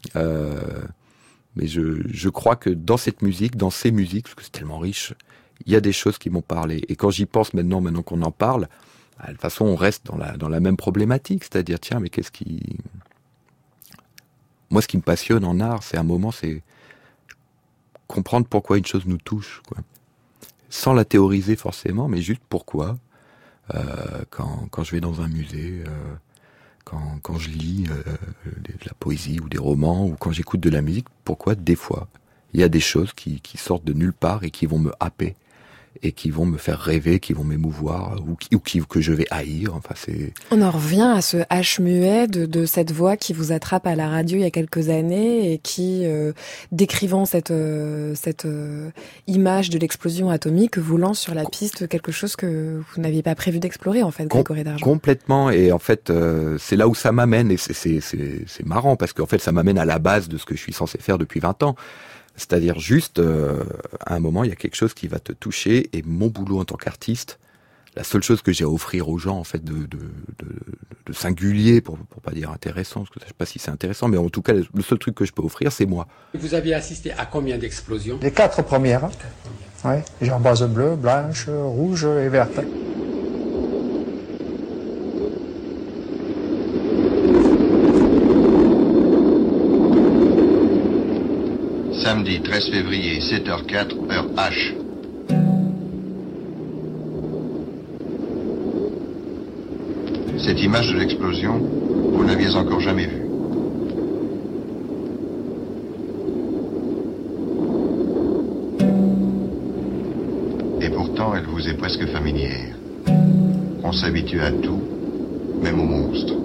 Euh, mais je, je crois que dans cette musique, dans ces musiques, parce que c'est tellement riche, il y a des choses qui m'ont parlé. Et quand j'y pense maintenant, maintenant qu'on en parle, de toute façon, on reste dans la, dans la même problématique. C'est-à-dire, tiens, mais qu'est-ce qui... Moi, ce qui me passionne en art, c'est un moment, c'est comprendre pourquoi une chose nous touche, quoi. Sans la théoriser forcément, mais juste pourquoi. Euh, quand, quand je vais dans un musée, euh, quand, quand je lis euh, de la poésie ou des romans, ou quand j'écoute de la musique, pourquoi des fois il y a des choses qui, qui sortent de nulle part et qui vont me happer et qui vont me faire rêver, qui vont m'émouvoir ou, qui, ou qui, que je vais haïr. Enfin, c'est... On en revient à ce H muet de, de cette voix qui vous attrape à la radio il y a quelques années et qui, euh, décrivant cette, euh, cette euh, image de l'explosion atomique, vous lance sur la piste quelque chose que vous n'aviez pas prévu d'explorer, en fait, Grégory Dargent. Complètement, et en fait, euh, c'est là où ça m'amène, et c'est, c'est, c'est, c'est marrant, parce qu'en fait, ça m'amène à la base de ce que je suis censé faire depuis vingt ans. C'est-à-dire juste, euh, à un moment, il y a quelque chose qui va te toucher, et mon boulot en tant qu'artiste, la seule chose que j'ai à offrir aux gens, en fait, de, de, de, de singulier, pour, pour pas dire intéressant, parce que je sais pas si c'est intéressant, mais en tout cas, le seul truc que je peux offrir, c'est moi. Vous aviez assisté à combien d'explosions? Les quatre premières. Oui, gerboise bleue, blanche, rouge et verte. Samedi treize février, sept heures quatre, heure H. Cette image de l'explosion, vous n'aviez encore jamais vue. Et pourtant, elle vous est presque familière. On s'habitue à tout, même aux monstres.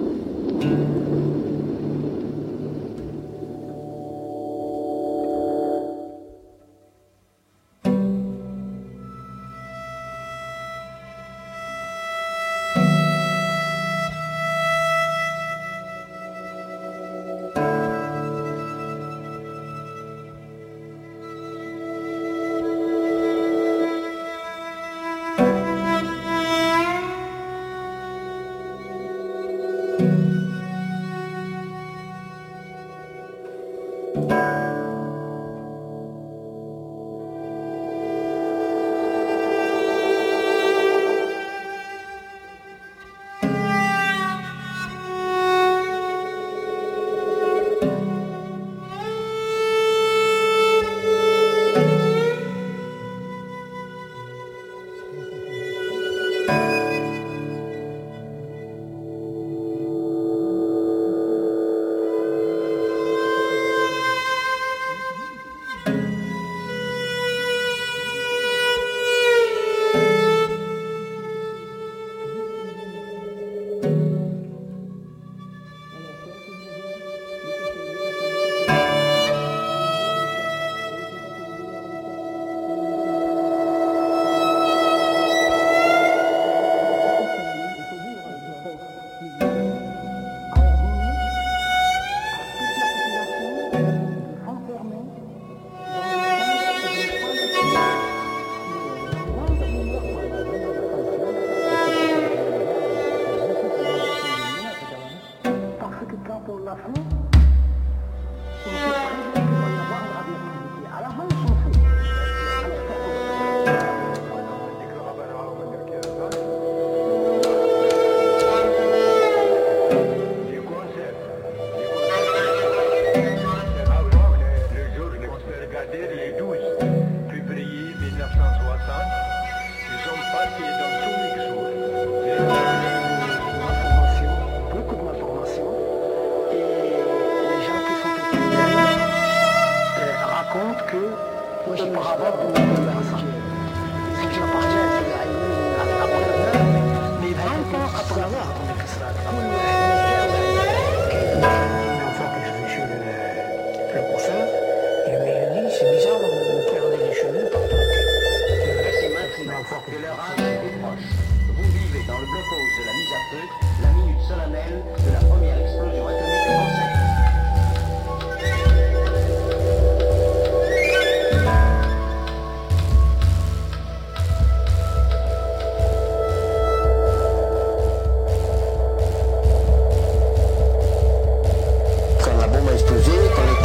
Quand la bombe a explosé, quand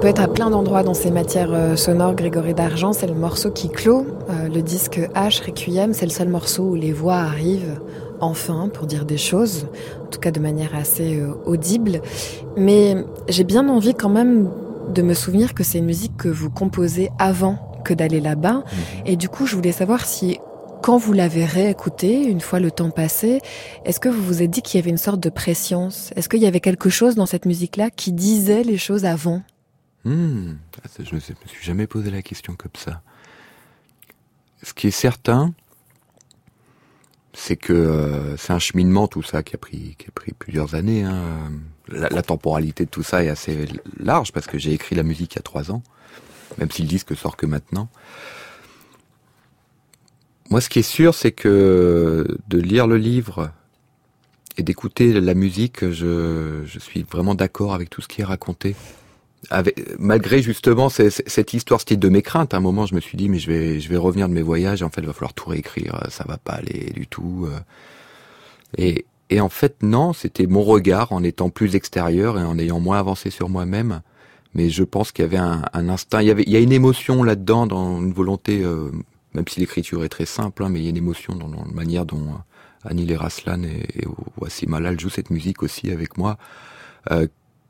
peut être à plein d'endroits dans ces matières euh, sonores. Grégory d'Argent, c'est le morceau qui clôt euh, le disque H, Requiem. C'est le seul morceau où les voix arrivent enfin pour dire des choses, en tout cas de manière assez euh, audible. Mais j'ai bien envie quand même de me souvenir que c'est une musique que vous composez avant que d'aller là-bas. Et du coup, je voulais savoir si, quand vous l'avez réécoutée, une fois le temps passé, est-ce que vous vous êtes dit qu'il y avait une sorte de préscience ? Est-ce qu'il y avait quelque chose dans cette musique-là qui disait les choses avant ? Mmh, je ne me suis jamais posé la question comme ça. Ce qui est certain, c'est que euh, c'est un cheminement, tout ça, qui a pris, qui a pris plusieurs années. Hein. La, la temporalité de tout ça est assez large, parce que j'ai écrit la musique il y a trois ans, même si le disque sort que maintenant. Moi, ce qui est sûr, c'est que de lire le livre et d'écouter la musique, je, je suis vraiment d'accord avec tout ce qui est raconté. Avec, malgré justement cette, cette histoire, c'était de mes craintes. À un moment, je me suis dit, mais je vais, je vais revenir de mes voyages. En fait, il va falloir tout réécrire. Ça va pas aller du tout. Et, et en fait, non, c'était mon regard en étant plus extérieur et en ayant moins avancé sur moi-même. Mais je pense qu'il y avait un, un instinct. Il y avait, il y a une émotion là-dedans, dans une volonté. Euh, même si l'écriture est très simple, hein, mais il y a une émotion dans, dans la manière dont euh, Anil Eraslan et, et Wassim Hallal jouent cette musique aussi avec moi. Euh,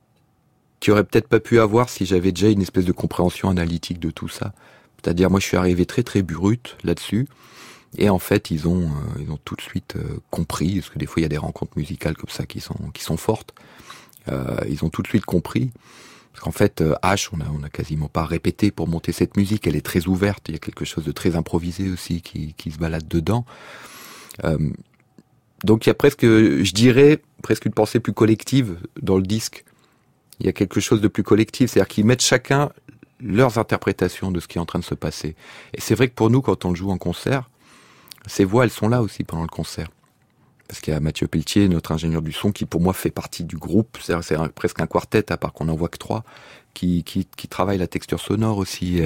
qui aurait peut-être pas pu avoir si j'avais déjà une espèce de compréhension analytique de tout ça. C'est-à-dire, moi, je suis arrivé très très brut là-dessus, et en fait, ils ont euh, ils ont tout de suite euh, compris, parce que des fois, il y a des rencontres musicales comme ça qui sont qui sont fortes. Euh, ils ont tout de suite compris, parce qu'en fait, euh, H, on a on a quasiment pas répété pour monter cette musique. Elle est très ouverte. Il y a quelque chose de très improvisé aussi qui qui se balade dedans. Euh, donc, il y a presque, je dirais, presque une pensée plus collective dans le disque. Il y a quelque chose de plus collectif, c'est-à-dire qu'ils mettent chacun leurs interprétations de ce qui est en train de se passer. Et c'est vrai que pour nous, quand on le joue en concert, ces voix, elles sont là aussi pendant le concert. Parce qu'il y a Mathieu Pelletier, notre ingénieur du son, qui pour moi fait partie du groupe, c'est, c'est un, presque un quartet, à part qu'on n'en voit que trois, qui, qui, qui travaille la texture sonore aussi.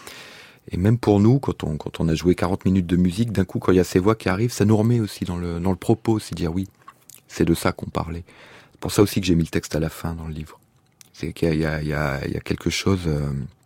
Et même pour nous, quand on, quand on a joué quarante minutes de musique, d'un coup, quand il y a ces voix qui arrivent, ça nous remet aussi dans le, dans le propos, aussi dire oui, c'est de ça qu'on parlait. C'est pour ça aussi que j'ai mis le texte à la fin dans le livre. C'est qu'il y a, il y a, il y a quelque chose euh,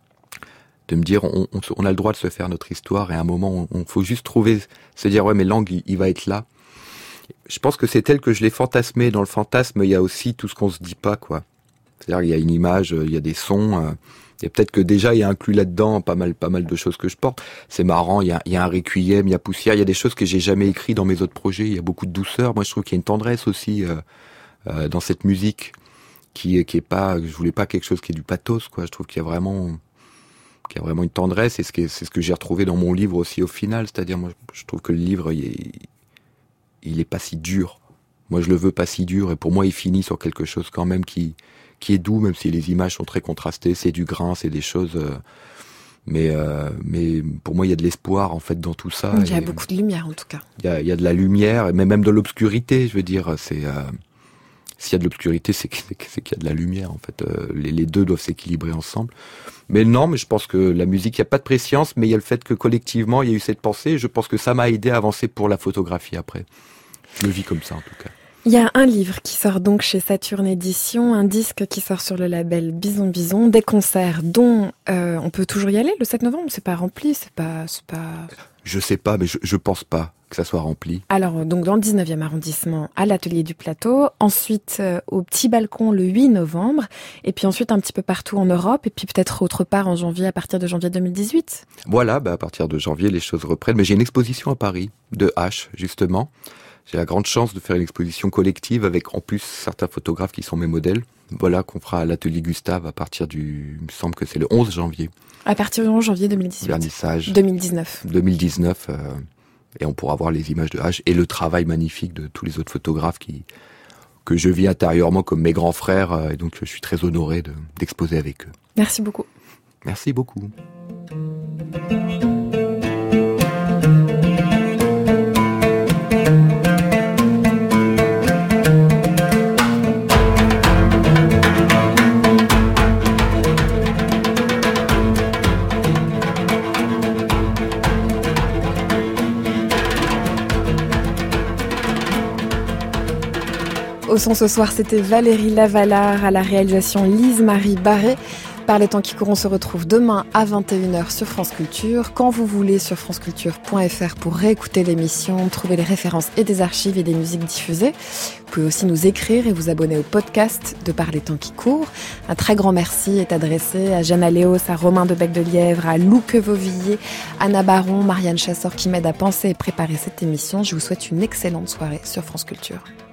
de me dire, on, on, on a le droit de se faire notre histoire, et à un moment, on, on faut juste trouver, se dire, ouais, mais l'angle, il, il va être là. Je pense que c'est tel que je l'ai fantasmé. Dans le fantasme, il y a aussi tout ce qu'on se dit pas, quoi. C'est-à-dire, il y a une image, il y a des sons, euh, et peut-être que déjà, il y a inclus là-dedans pas mal, pas mal de choses que je porte. C'est marrant, il y a, il y a un requiem, il y a poussière, il y a des choses que j'ai jamais écrites dans mes autres projets. Il y a beaucoup de douceur. Moi, je trouve qu'il y a une tendresse aussi euh, euh, dans cette musique. qui est qui est pas, je voulais pas quelque chose qui est du pathos, quoi. Je trouve qu'il y a vraiment qu'il y a vraiment une tendresse, et ce qui c'est ce que j'ai retrouvé dans mon livre aussi au final, c'est-à-dire moi je trouve que le livre il est, il est pas si dur. Moi je le veux pas si dur, et pour moi il finit sur quelque chose quand même qui qui est doux, même si les images sont très contrastées, c'est du grain, c'est des choses euh, mais euh, mais pour moi il y a de l'espoir en fait dans tout ça. Il y a beaucoup de lumière en tout cas. Il y a il y a de la lumière, mais même de l'obscurité, je veux dire, c'est euh, s'il y a de l'obscurité, c'est qu'il y a de la lumière, en fait. Euh, les, les deux doivent s'équilibrer ensemble. Mais non, mais je pense que la musique, il n'y a pas de prescience, mais il y a le fait que collectivement, il y a eu cette pensée, et je pense que ça m'a aidé à avancer pour la photographie après. Je le vis comme ça, en tout cas. Il y a un livre qui sort donc chez Saturne Éditions, un disque qui sort sur le label Bison Bison, des concerts dont euh, on peut toujours y aller le sept novembre, c'est pas rempli, c'est pas... c'est pas... Je sais pas, mais je, je pense pas que ça soit rempli. Alors, donc dans le dix-neuvième arrondissement, à l'Atelier du Plateau, ensuite euh, au Petit Balcon le huit novembre, et puis ensuite un petit peu partout en Europe, et puis peut-être autre part en janvier, à partir de janvier deux mille dix-huit. Voilà, bah à partir de janvier, les choses reprennent. Mais j'ai une exposition à Paris, de H, justement. J'ai la grande chance de faire une exposition collective avec en plus certains photographes qui sont mes modèles. Voilà, qu'on fera à l'Atelier Gustave à partir du... Il me semble que c'est le onze janvier. À partir du onze janvier deux mille dix-huit. Vernissage. deux mille dix-neuf. deux mille dix-neuf. Euh, et on pourra voir les images de H et le travail magnifique de tous les autres photographes qui, que je vis intérieurement comme mes grands frères. Euh, et donc je suis très honoré de, d'exposer avec eux. Merci beaucoup. Merci beaucoup. Au son ce soir, c'était Valérie Lavalard, à la réalisation Lise-Marie Barré. Par les temps qui courent, on se retrouve demain à vingt et une heures sur France Culture, quand vous voulez sur franceculture point f r pour réécouter l'émission, trouver les références et des archives et des musiques diffusées. Vous pouvez aussi nous écrire et vous abonner au podcast de Par les temps qui courent. Un très grand merci est adressé à Jeanne Aléos, à Romain de Bec-de-Lièvre, à Lou Quevovilliers, Anna Baron, Marianne Chasseur qui m'aide à penser et préparer cette émission. Je vous souhaite une excellente soirée sur France Culture.